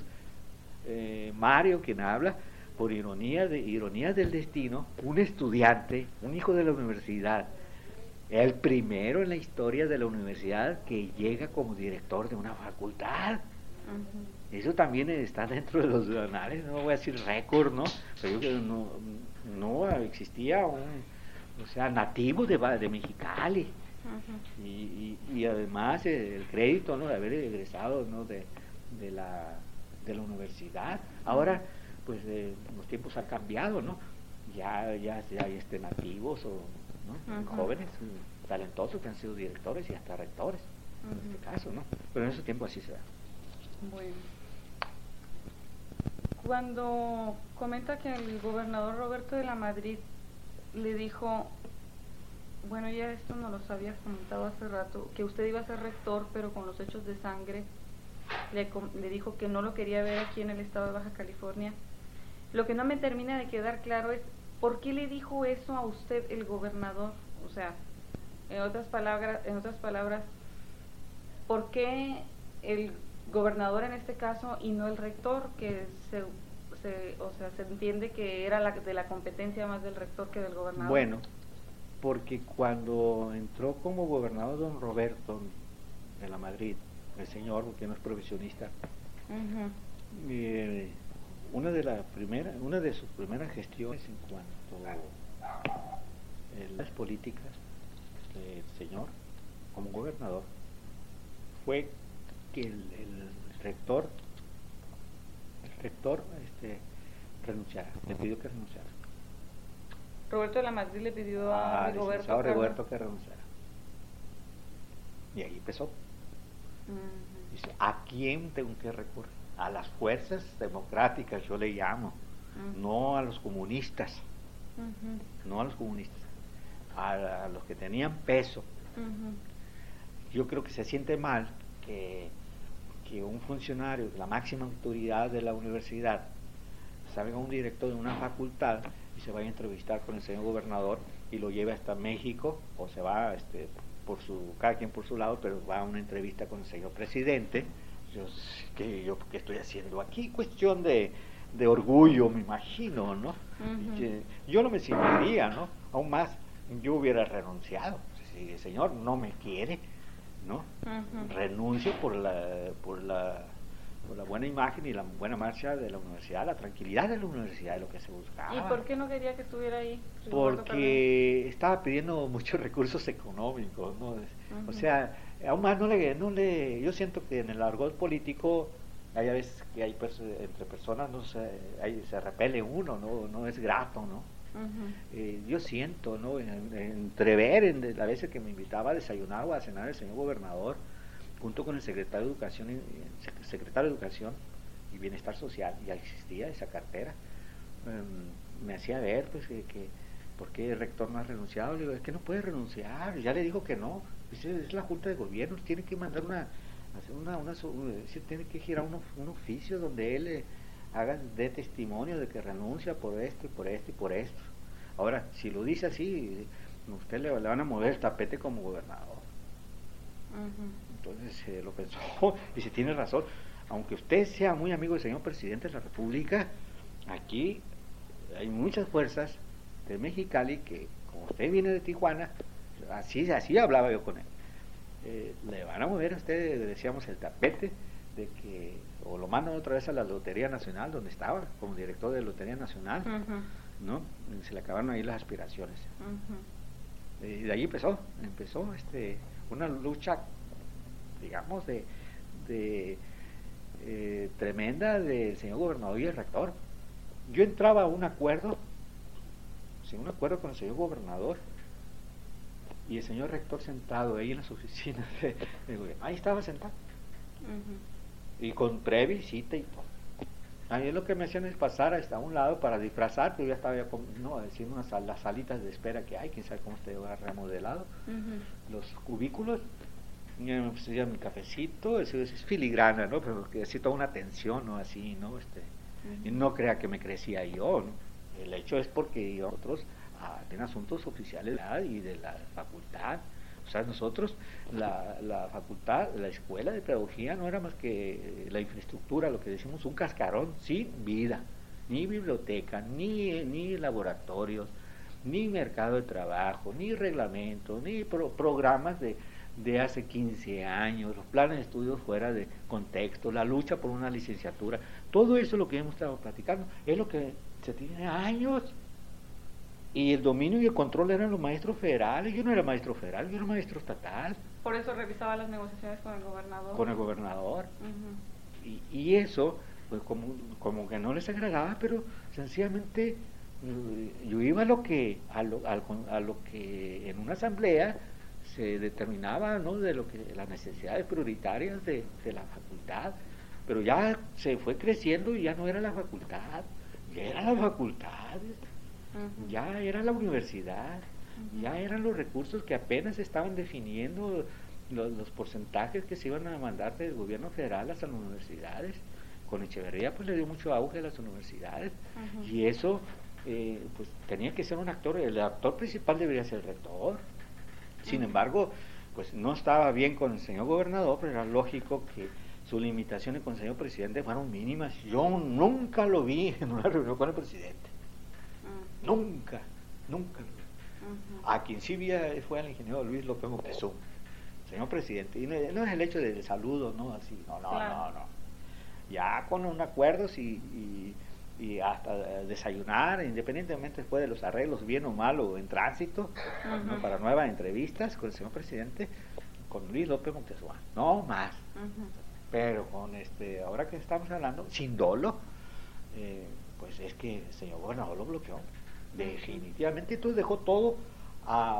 Mario, quien habla, por ironías del destino, un estudiante, un hijo de la universidad, el primero en la historia de la universidad que llega como director de una facultad. Eso también está dentro de los anales, no voy a decir récord, ¿no? Pero yo creo que no existía nativo de Mexicali. Y además el crédito, ¿no?, de haber egresado, ¿no?, de la universidad. Ahora pues los tiempos han cambiado, ¿no? Ya hay nativos ¿no? Jóvenes talentosos que han sido directores y hasta rectores, en este caso, ¿no? Pero en ese tiempo así se da. Bueno. Cuando comenta que el gobernador Roberto de la Madrid le dijo Bueno, ya esto nos lo había comentado hace rato, que usted iba a ser rector, pero con los hechos de sangre le dijo que no lo quería ver aquí en el estado de Baja California. Lo que no me termina de quedar claro es, ¿por qué le dijo eso a usted el gobernador? O sea, en otras palabras, ¿por qué el gobernador en este caso y no el rector, que se entiende que era de la competencia más del rector que del gobernador? Bueno, porque cuando entró como gobernador don Roberto de la Madrid, el señor, porque no es profesionista, una de sus primeras gestiones en cuanto a las políticas del señor como gobernador fue que el rector renunciara, le pidió que renunciara. Roberto de la Madrid le pidió a Rigoberto que renunciara. Y ahí empezó. Dice, ¿a quién tengo que recurrir? A las fuerzas democráticas, yo le llamo, no a los comunistas, no a los comunistas, a los que tenían peso. Yo creo que se siente mal que un funcionario, la máxima autoridad de la universidad, salga un director de una facultad y se vaya a entrevistar con el señor gobernador y lo lleve hasta México, o se va cada quien por su lado, pero va a una entrevista con el señor presidente. ¿Qué estoy haciendo aquí? Cuestión de orgullo, me imagino, ¿no? Yo no me sentiría, ¿no? Aún más, yo hubiera renunciado. Si el señor no me quiere, ¿no? Renuncio por la buena imagen y la buena marcha de la universidad, la tranquilidad de la universidad, de lo que se buscaba. ¿Y por qué no quería que estuviera ahí? Porque estaba pidiendo muchos recursos económicos, ¿no? O sea, aún más yo siento que en el argot político hay veces que hay entre personas se repele uno, no es grato, ¿no? Yo siento, ¿no? Entrever a veces que me invitaba a desayunar o a cenar el señor gobernador junto con el secretario de Educación y Bienestar Social, ya existía esa cartera. Me hacía ver pues que ¿por qué el rector no ha renunciado? Le digo, es que no puede renunciar, ya le dijo que no, es la Junta de Gobierno, tiene que mandar tiene que girar un oficio donde él dé testimonio de que renuncia por esto y por esto y por esto. Ahora, si lo dice así, usted le van a mover el tapete como gobernador. Entonces lo pensó y se tiene razón. Aunque usted sea muy amigo del señor presidente de la República, aquí hay muchas fuerzas de Mexicali que, como usted viene de Tijuana, así hablaba yo con él, le van a mover a usted, decíamos, el tapete de que o lo mandan otra vez a la Lotería Nacional, donde estaba como director de Lotería Nacional, ¿no? Se le acabaron ahí las aspiraciones. Y de ahí empezó una lucha, digamos, tremenda del señor gobernador y el rector. Yo entraba a un acuerdo con el señor gobernador y el señor rector sentado ahí en las oficinas ahí estaba sentado y con previa cita y todo. A mí lo que me hacían es pasar hasta un lado para disfrazar, pero ya estaba decir las salitas de espera que hay, quién sabe cómo está remodelado, los cubículos. Yo me puse mi cafecito, es filigrana, ¿no? Pero que así toda una atención, ¿no? Así, ¿no? Y no crea que me crecía yo, ¿no? El hecho es porque otros tienen asuntos oficiales y de la facultad. O sea, nosotros, la facultad, la escuela de pedagogía no era más que la infraestructura, lo que decimos, un cascarón sin vida, ni biblioteca, ni laboratorios, ni mercado de trabajo, ni reglamentos, ni programas de hace 15 años, los planes de estudios fuera de contexto, la lucha por una licenciatura, todo eso lo que hemos estado platicando, es lo que se tiene años. Y el dominio y el control eran los maestros federales. Yo no era maestro federal, yo era maestro estatal. Por eso revisaba las negociaciones con el gobernador. Con el gobernador. Y eso, pues como que no les agradaba, pero sencillamente yo iba a lo que en una asamblea se determinaba, ¿no? De lo que las necesidades prioritarias de la facultad. Pero ya se fue creciendo y ya no era la facultad, ya era la facultad. Ya era la universidad. Ya eran los recursos que apenas estaban definiendo los porcentajes que se iban a mandar del gobierno federal a las universidades. Con Echeverría pues le dio mucho auge a las universidades, y eso pues tenía que ser un actor, el actor principal debería ser el rector. Sin embargo, pues no estaba bien con el señor gobernador, pero era lógico que sus limitaciones con el señor presidente fueron mínimas. Yo nunca lo vi en una reunión con el presidente. Nunca lo vi. A quien sí vi fue al ingeniero Luis López Moctezuma, señor presidente. Y no es el hecho del saludo, ¿no? Así, no. Ya con un acuerdos y hasta desayunar, independientemente después de los arreglos, bien o mal, o en tránsito, ¿no? Para nuevas entrevistas con el señor presidente, con Luis López Moctezuma, no más. Pero con ahora que estamos hablando, sin dolo, pues es que el señor gobernador lo bloqueó, definitivamente. Entonces dejó todo a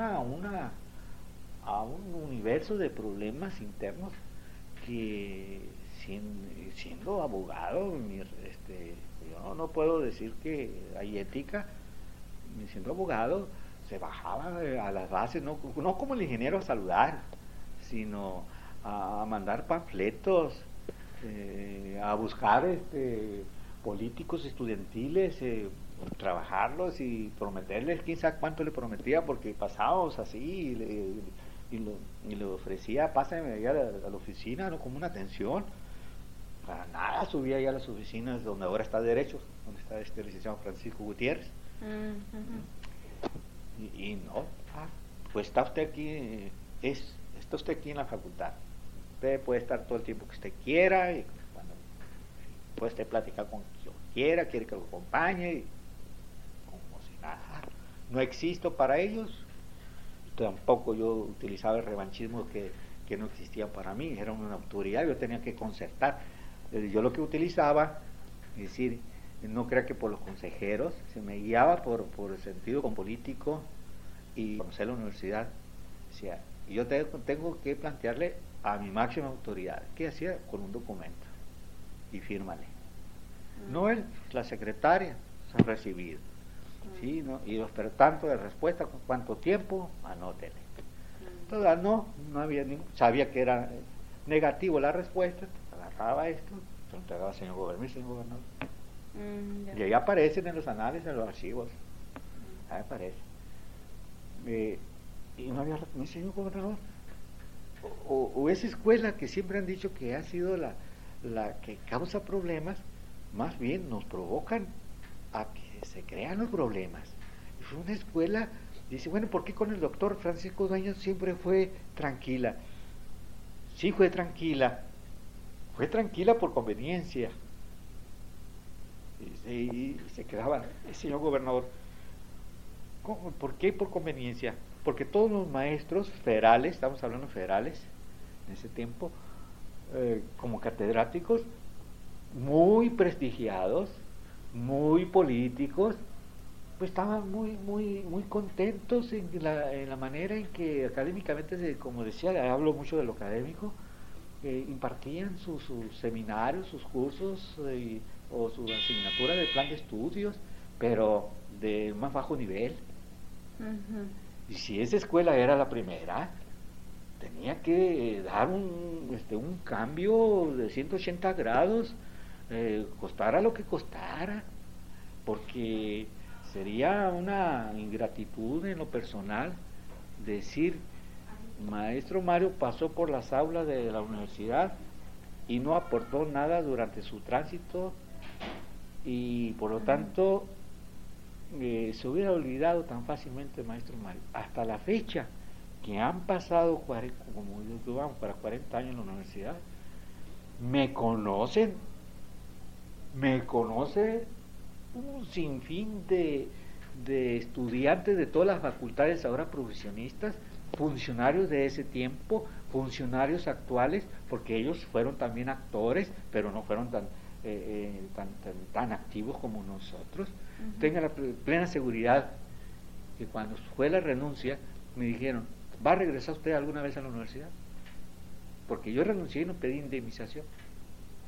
un universo de problemas internos que, siendo abogado, yo no puedo decir que hay ética. Siendo abogado se bajaba a las bases, no como el ingeniero a saludar, sino a mandar panfletos, a buscar políticos estudiantiles, trabajarlos y prometerles quién sabe cuánto le prometía, porque pasábamos así y le ofrecía, pásame allá a la oficina, ¿no? Como una atención. Para nada subía allá a las oficinas donde ahora está Derechos, donde está el licenciado Francisco Gutiérrez. Y no, pues está usted aquí, está usted aquí en la facultad. Usted puede estar todo el tiempo que usted quiera, y cuando puede usted platicar con quien quiera, quiere que lo acompañe, y como si nada. No existo para ellos. Tampoco yo utilizaba el revanchismo que no existía para mí, era una autoridad, yo tenía que concertar. Yo lo que utilizaba, es decir, no crea que por los consejeros, se me guiaba por el sentido político y conocer la universidad. O sea, yo tengo que plantearle a mi máxima autoridad, ¿qué hacía? Con un documento y fírmale. No él, la secretaria, se ha recibido. ¿Sí? ¿No? Y pero tanto de respuesta, ¿con cuánto tiempo? Anótele. Entonces, no había sabía que era negativo la respuesta, agarraba esto, se lo entregaba al señor gobernador. Y ahí aparecen en los análisis, en los archivos. Ahí aparece. Y no había, mi señor gobernador, o esa escuela que siempre han dicho que ha sido la que causa problemas, más bien nos provocan a que se crean los problemas. Y fue una escuela, dice, bueno, ¿por qué con el doctor Francisco Dueñas siempre fue tranquila? Sí, fue tranquila por conveniencia. Y se quedaba el señor gobernador, ¿cómo? ¿Por qué por conveniencia? Porque todos los maestros federales, estamos hablando federales en ese tiempo, como catedráticos, muy prestigiados, muy políticos, pues estaban muy contentos en la manera en que académicamente, como decía, hablo mucho de lo académico, impartían sus seminarios, sus cursos o su asignatura de plan de estudios, pero de más bajo nivel. Y si esa escuela era la primera, tenía que dar un cambio de 180 grados, costara lo que costara, porque sería una ingratitud en lo personal decir, maestro Mario pasó por las aulas de la universidad y no aportó nada durante su tránsito, y por lo tanto se hubiera olvidado tan fácilmente el maestro Mario. Hasta la fecha, que han pasado vamos para 40 años en la universidad, me conoce un sinfín de estudiantes de todas las facultades, ahora profesionistas, funcionarios de ese tiempo, funcionarios actuales, porque ellos fueron también actores, pero no fueron tan activos como nosotros. Tenga la plena seguridad que cuando fue la renuncia me dijeron, ¿va a regresar usted alguna vez a la universidad? Porque yo renuncié y no pedí indemnización.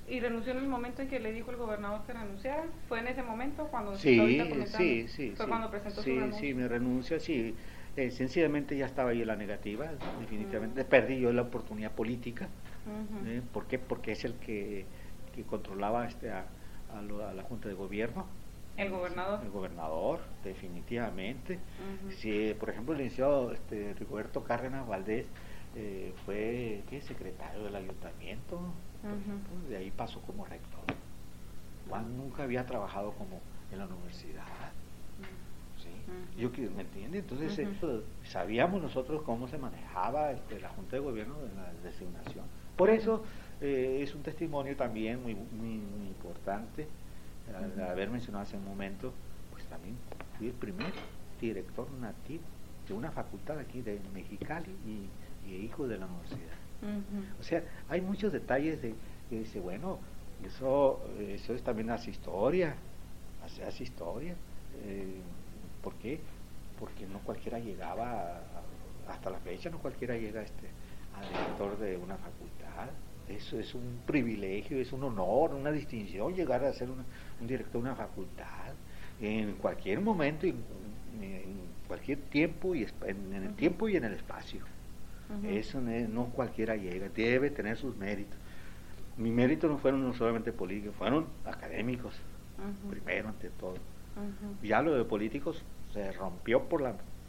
¿Y renunció en el momento en que le dijo el gobernador que renunciara? ¿Fue en ese momento cuando Sí, fue cuando presentó su renuncia? Sí, mi renuncia, sí. Sencillamente ya estaba ahí la negativa, definitivamente. Perdí yo la oportunidad política. ¿Por qué? Porque es el que controlaba a la Junta de Gobierno. ¿El gobernador? El gobernador, definitivamente. Si, por ejemplo, el licenciado Rigoberto Cárdenas Valdés fue secretario del ayuntamiento, por ejemplo, de ahí pasó como rector. Juan nunca había trabajado como en la universidad. ¿Sí? ¿Me entiende? Entonces sabíamos nosotros cómo se manejaba la Junta de Gobierno de la designación. Por eso es un testimonio también muy, muy, muy importante. Al haber mencionado hace un momento, pues también fui el primer director nativo de una facultad aquí de Mexicali y hijo de la universidad. O sea, hay muchos detalles que dice, bueno, eso también hace historia, hace historia. ¿Por qué? Porque no cualquiera llegaba, hasta la fecha no cualquiera llega a director de una facultad. Eso es un privilegio, es un honor, una distinción llegar a ser un director de una facultad en cualquier momento, en cualquier tiempo, y en el tiempo y en el espacio. Eso no cualquiera llega, debe tener sus méritos. Mis méritos no fueron solamente políticos, fueron académicos, primero ante todo. Ya lo de políticos se rompió por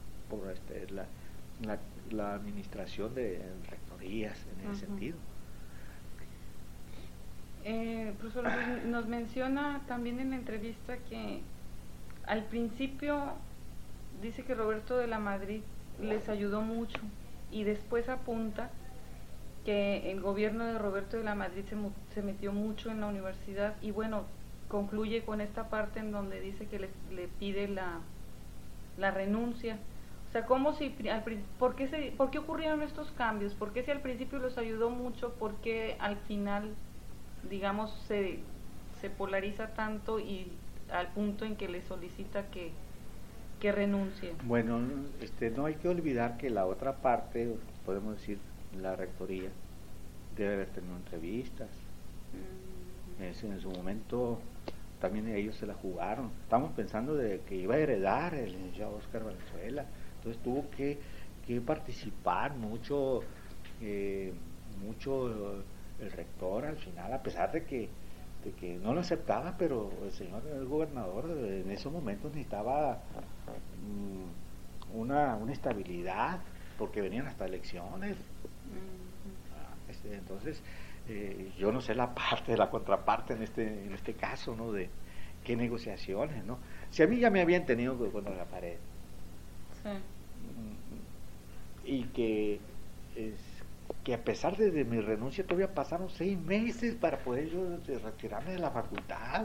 la administración de rectorías en ese sentido. Profesor, nos menciona también en la entrevista que al principio dice que Roberto de la Madrid les ayudó mucho y después apunta que el gobierno de Roberto de la Madrid se metió mucho en la universidad y bueno, concluye con esta parte en donde dice que le pide la renuncia. O sea, ¿por qué ocurrieron estos cambios? ¿Por qué si al principio los ayudó mucho? ¿Por qué al final, digamos, se polariza tanto y al punto en que le solicita que renuncie? Bueno, no hay que olvidar que la otra parte, podemos decir, la rectoría, debe haber tenido entrevistas. En su momento también ellos se la jugaron. Estamos pensando de que iba a heredar el licenciado Óscar Valenzuela. Entonces tuvo que participar mucho el rector al final, a pesar de que no lo aceptaba, pero el gobernador en esos momentos necesitaba una estabilidad, porque venían hasta elecciones. Entonces yo no sé la contraparte en este caso, ¿no? De qué negociaciones, ¿no? Si a mí ya me habían tenido contra la pared. Sí. Y que a pesar de mi renuncia todavía pasaron 6 meses para poder yo retirarme de la facultad.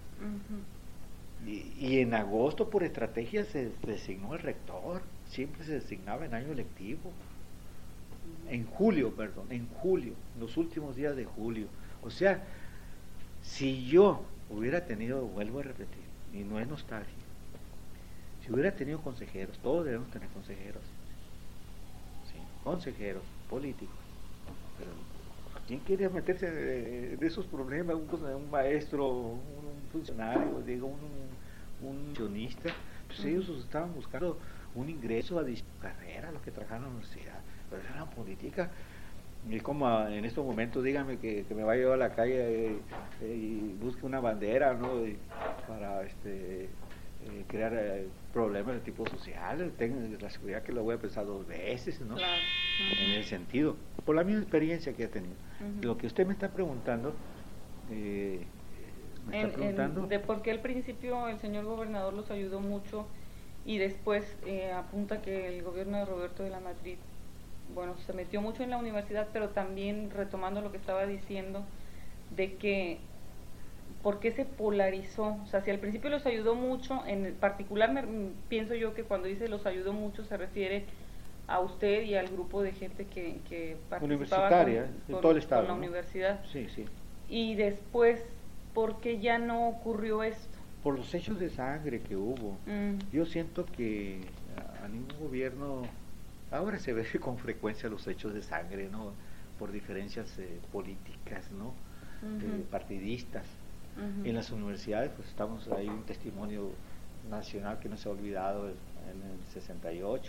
Y en agosto, por estrategia, se designó el rector. Siempre se designaba en año lectivo. En julio, los últimos días de julio. O sea, si yo hubiera tenido, vuelvo a repetir, y no es nostalgia, si hubiera tenido consejeros, todos debemos tener consejeros, ¿sí? Consejeros políticos, pero ¿quién quiere meterse de esos problemas? Un maestro, un funcionario, digo, un accionista, pues ellos estaban buscando un ingreso a su carrera, los que trabajaban en la universidad, pero era una política. Es como en estos momentos, dígame que me vaya yo a la calle y busque una bandera, ¿no? Para crear problemas de tipo social. Tengo la seguridad que lo voy a pensar 2 veces, ¿no? Claro. En ese sentido, por la misma experiencia que he tenido. Lo que usted me está preguntando, de por qué al principio el señor gobernador los ayudó mucho y después apunta que el gobierno de Roberto de la Madrid, bueno, se metió mucho en la universidad, pero también retomando lo que estaba diciendo, de que ¿por qué se polarizó? O sea, si al principio los ayudó mucho, en particular pienso yo que cuando dice los ayudó mucho se refiere a usted y al grupo de gente que participaba con todo el estado, con la ¿no? universidad. Sí, sí. Y después, ¿por qué ya no ocurrió esto? Por los hechos de sangre que hubo. Yo siento que a ningún gobierno, ahora se ve con frecuencia los hechos de sangre, ¿no? Por diferencias políticas, ¿no? partidistas. En las universidades, pues estamos ahí un testimonio nacional que no se ha olvidado en el 68.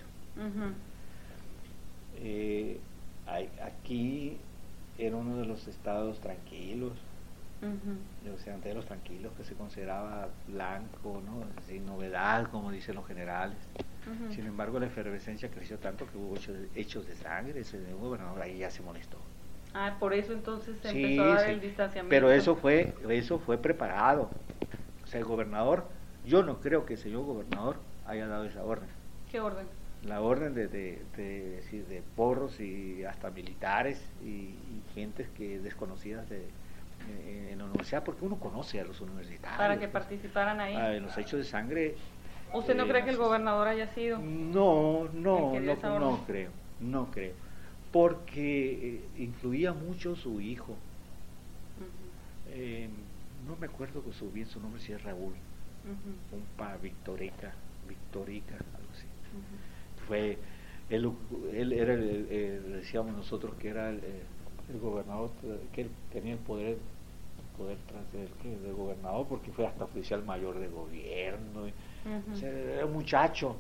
Aquí era uno de los estados tranquilos, o sea, de los tranquilos, que se consideraba blanco, ¿no? Sin novedad, como dicen los generales. Sin embargo, la efervescencia creció tanto que hubo hechos de sangre. Ese gobernador ahí ya se molestó. Ah, por eso entonces se empezó a dar el distanciamiento. Pero eso fue preparado. O sea, el gobernador, yo no creo que el señor gobernador haya dado esa orden. ¿Qué orden? La orden de porros y hasta militares y gentes que desconocidas en la universidad, porque uno conoce a los universitarios. Para que participaran ahí. En los hechos de sangre. ¿Usted no cree que el gobernador haya sido? No creo. Porque influía mucho su hijo. No me acuerdo bien su nombre, si es Raúl. Victorica, algo así. Fue él era decíamos nosotros que era el gobernador, que él tenía el poder tras del gobernador, porque fue hasta oficial mayor de gobierno. O sea, era un muchacho.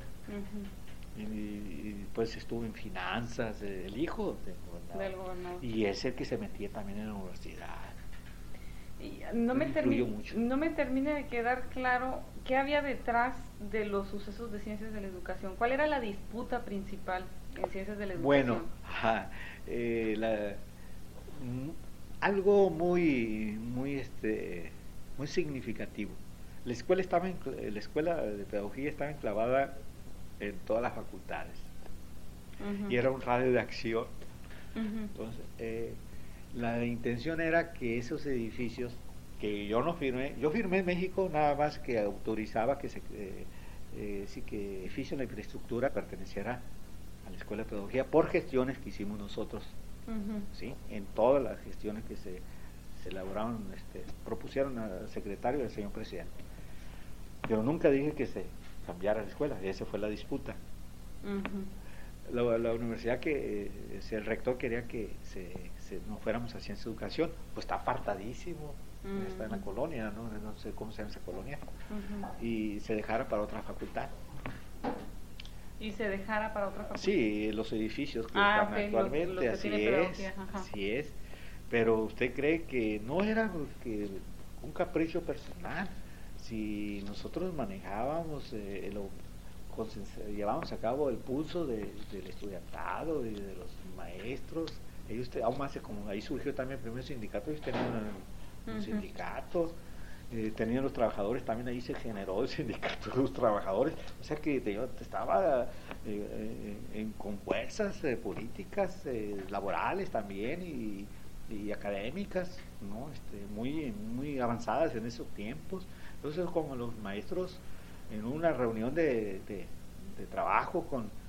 Y pues estuvo en finanzas, el hijo del gobernador. Y es el que se metía también en la universidad. No me termina de quedar claro qué había detrás de los sucesos de ciencias de la educación. ¿Cuál era la disputa principal en ciencias de la educación? Bueno, algo muy significativo. La escuela de pedagogía estaba enclavada en todas las facultades y era un radio de acción. Entonces, la intención era que esos edificios, que yo firmé en México nada más que autorizaba que que edificio en la infraestructura perteneciera a la Escuela de Pedagogía por gestiones que hicimos nosotros, ¿sí? En todas las gestiones que se elaboraron, propusieron al secretario y al señor presidente. Pero nunca dije que se cambiara la escuela, y esa fue la disputa. La universidad el rector quería que nos fuéramos a ciencia de educación, pues está apartadísimo, está en la colonia, no sé cómo se llama esa colonia, y se dejara para otra facultad. ¿Y se dejara para otra facultad? Sí, los edificios que están actualmente, así es. Pero usted cree que no era un capricho personal. Si nosotros manejábamos, llevábamos a cabo el pulso del estudiantado y de los maestros, ellos aún más, como ahí surgió también el primer sindicato, ellos tenían un sindicato, tenían los trabajadores, también ahí se generó el sindicato de los trabajadores, o sea que estaba con fuerzas políticas, laborales también y académicas, ¿no? Muy avanzadas en esos tiempos. Entonces, como los maestros en una reunión de trabajo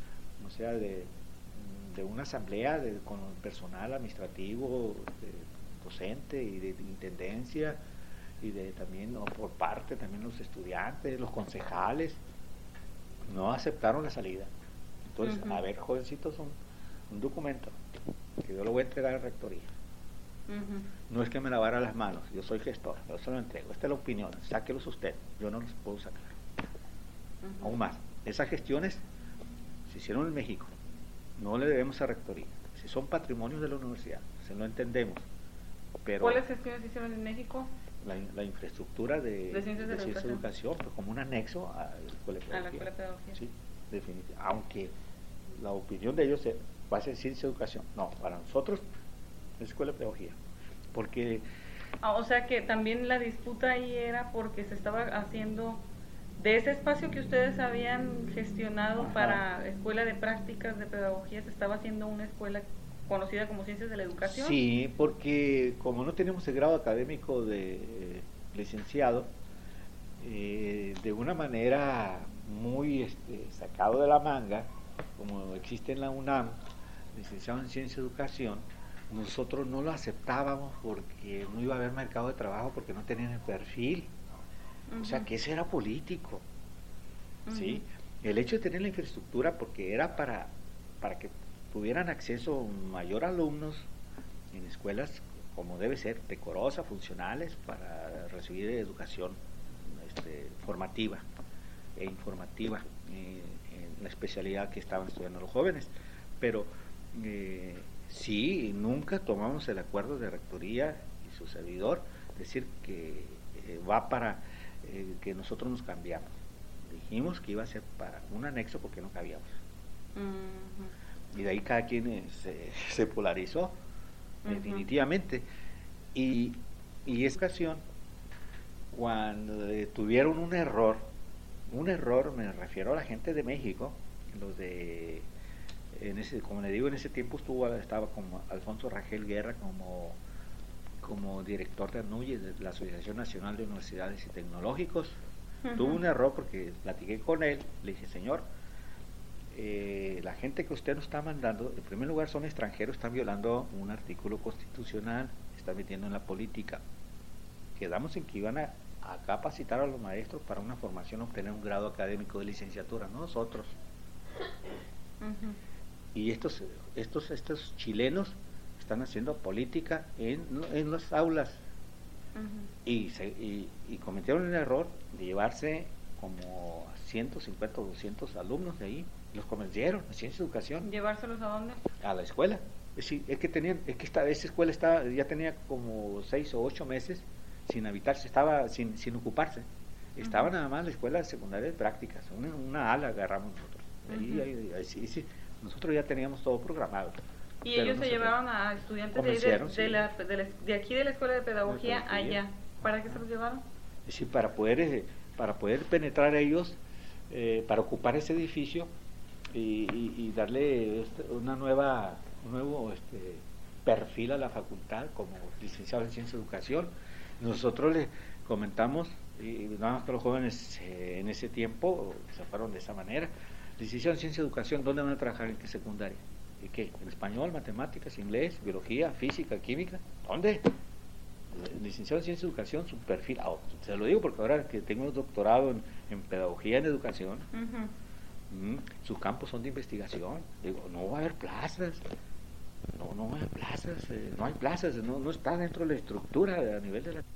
de una asamblea con el personal administrativo, docente y de intendencia, y también por parte también los estudiantes, los concejales, no aceptaron la salida. Entonces, a ver, jovencitos, un documento que yo lo voy a entregar a la rectoría. No es que me lavara las manos, yo soy gestor, yo se lo entrego, esta es la opinión, sáquelos usted, yo no los puedo sacar. Aún más, esas gestiones se hicieron en México, no le debemos a rectoría, si son patrimonios de la universidad, se lo entendemos. Pero ¿cuáles gestiones se hicieron en México? La infraestructura de ciencias de educación, pues como un anexo a la escuela de pedagogía. A la escuela de pedagogía. Sí, definitivamente. Aunque la opinión de ellos va a ser ciencia de educación. No, para nosotros es escuela de pedagogía. Porque... o sea que también la disputa ahí era porque se estaba haciendo de ese espacio que ustedes habían gestionado para escuela de prácticas de pedagogía, se estaba haciendo una escuela conocida como Ciencias de la Educación. Sí, porque como no tenemos el grado académico de licenciado, de una manera muy sacado de la manga, como existe en la UNAM, licenciado en Ciencia de Educación, nosotros no lo aceptábamos porque no iba a haber mercado de trabajo, porque no tenían el perfil. O sea, que ese era político. ¿Sí? El hecho de tener la infraestructura, porque era para que tuvieran acceso mayor alumnos en escuelas como debe ser, decorosa, funcionales para recibir educación formativa e informativa en la especialidad que estaban estudiando los jóvenes. Pero sí, nunca tomamos el acuerdo de rectoría y su servidor decir que va para que nosotros nos cambiamos. Dijimos que iba a ser para un anexo porque no cabíamos. Y de ahí cada quien se polarizó, definitivamente. Y esa ocasión, cuando tuvieron un error, me refiero a la gente de México, los de, como le digo, en ese tiempo estaba como Alfonso Rangel Guerra como director de ANUYE, de la Asociación Nacional de Universidades y Tecnológicos. Tuvo un error porque platiqué con él, le dije, señor, la gente que usted nos está mandando, en primer lugar son extranjeros, están violando un artículo constitucional, están metiendo en la política. Quedamos en que iban a capacitar a los maestros para una formación, obtener un grado académico de licenciatura, no nosotros. Y estos chilenos están haciendo política en las aulas. Y cometieron el error de llevarse como 150 o 200 alumnos de ahí, los convencieron a Ciencia y Educación. ¿Llevárselos a dónde? A la escuela. Esa escuela ya tenía como 6 o 8 meses sin habitarse, estaba sin ocuparse. Estaba nada más la escuela secundaria de prácticas, una ala agarramos nosotros. Sí, nosotros ya teníamos todo programado. ¿Y ellos se llevaron a estudiantes de aquí de la Escuela de Pedagogía allá? ¿Para qué se los llevaron? Sí, para poder penetrar a ellos, para ocupar ese edificio y darle un nuevo perfil a la facultad como licenciado en Ciencia y Educación. Nosotros le comentamos, y nada más que los jóvenes en ese tiempo se fueron de esa manera, licenciado en Ciencia y Educación, ¿dónde van a trabajar? ¿En qué secundaria? ¿Y qué? ¿En español, matemáticas, inglés, biología, física, química? ¿Dónde? Licenciado en Ciencia y Educación, su perfil, se lo digo porque ahora que tengo un doctorado en Pedagogía en Educación, sus campos son de investigación. Digo, no va a haber plazas, no va a haber plazas, no hay plazas, no está dentro de la estructura a nivel de la